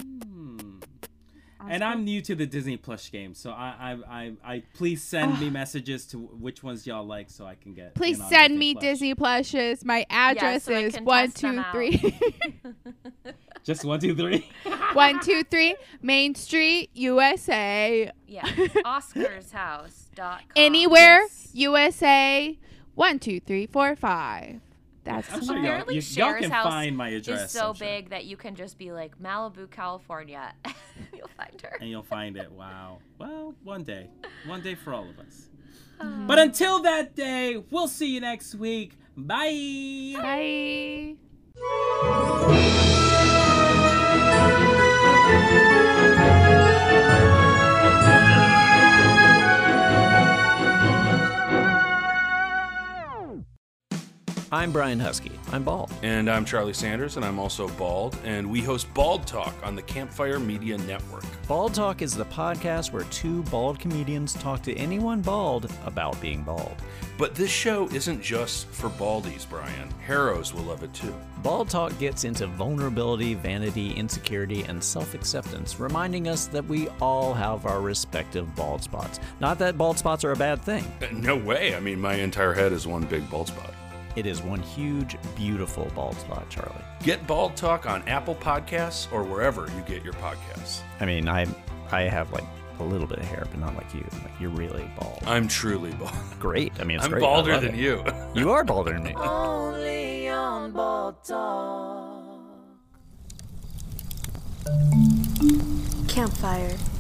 And I'm new to the Disney plush game, so I please send me messages to which ones y'all like so I can get. Please send me Disney plushes. My address is 123. Just 123. 123 Main Street, USA. Yeah. Oscarshouse.com. Anywhere, USA 12345. That's apparently y'all can find my address. Is so big that you can just be like Malibu, California. You'll find her. And you'll find it. Wow. Well, one day for all of us. But until that day, we'll see you next week. Bye. Bye. I'm Brian Husky. I'm bald. And I'm Charlie Sanders, and I'm also bald. And we host Bald Talk on the Campfire Media Network. Bald Talk is the podcast where two bald comedians talk to anyone bald about being bald. But this show isn't just for baldies, Brian. Heroes will love it too. Bald Talk gets into vulnerability, vanity, insecurity, and self-acceptance, reminding us that we all have our respective bald spots. Not that bald spots are a bad thing. No way. I mean, my entire head is one big bald spot. It is one huge, beautiful bald spot, Charlie. Get Bald Talk on Apple Podcasts or wherever you get your podcasts. I mean, I have like a little bit of hair, but not like you. Like, you're really bald. I'm truly bald. Great. I mean, it's I'm great. balder than you. You are balder than me. Only on Bald Talk. Campfire.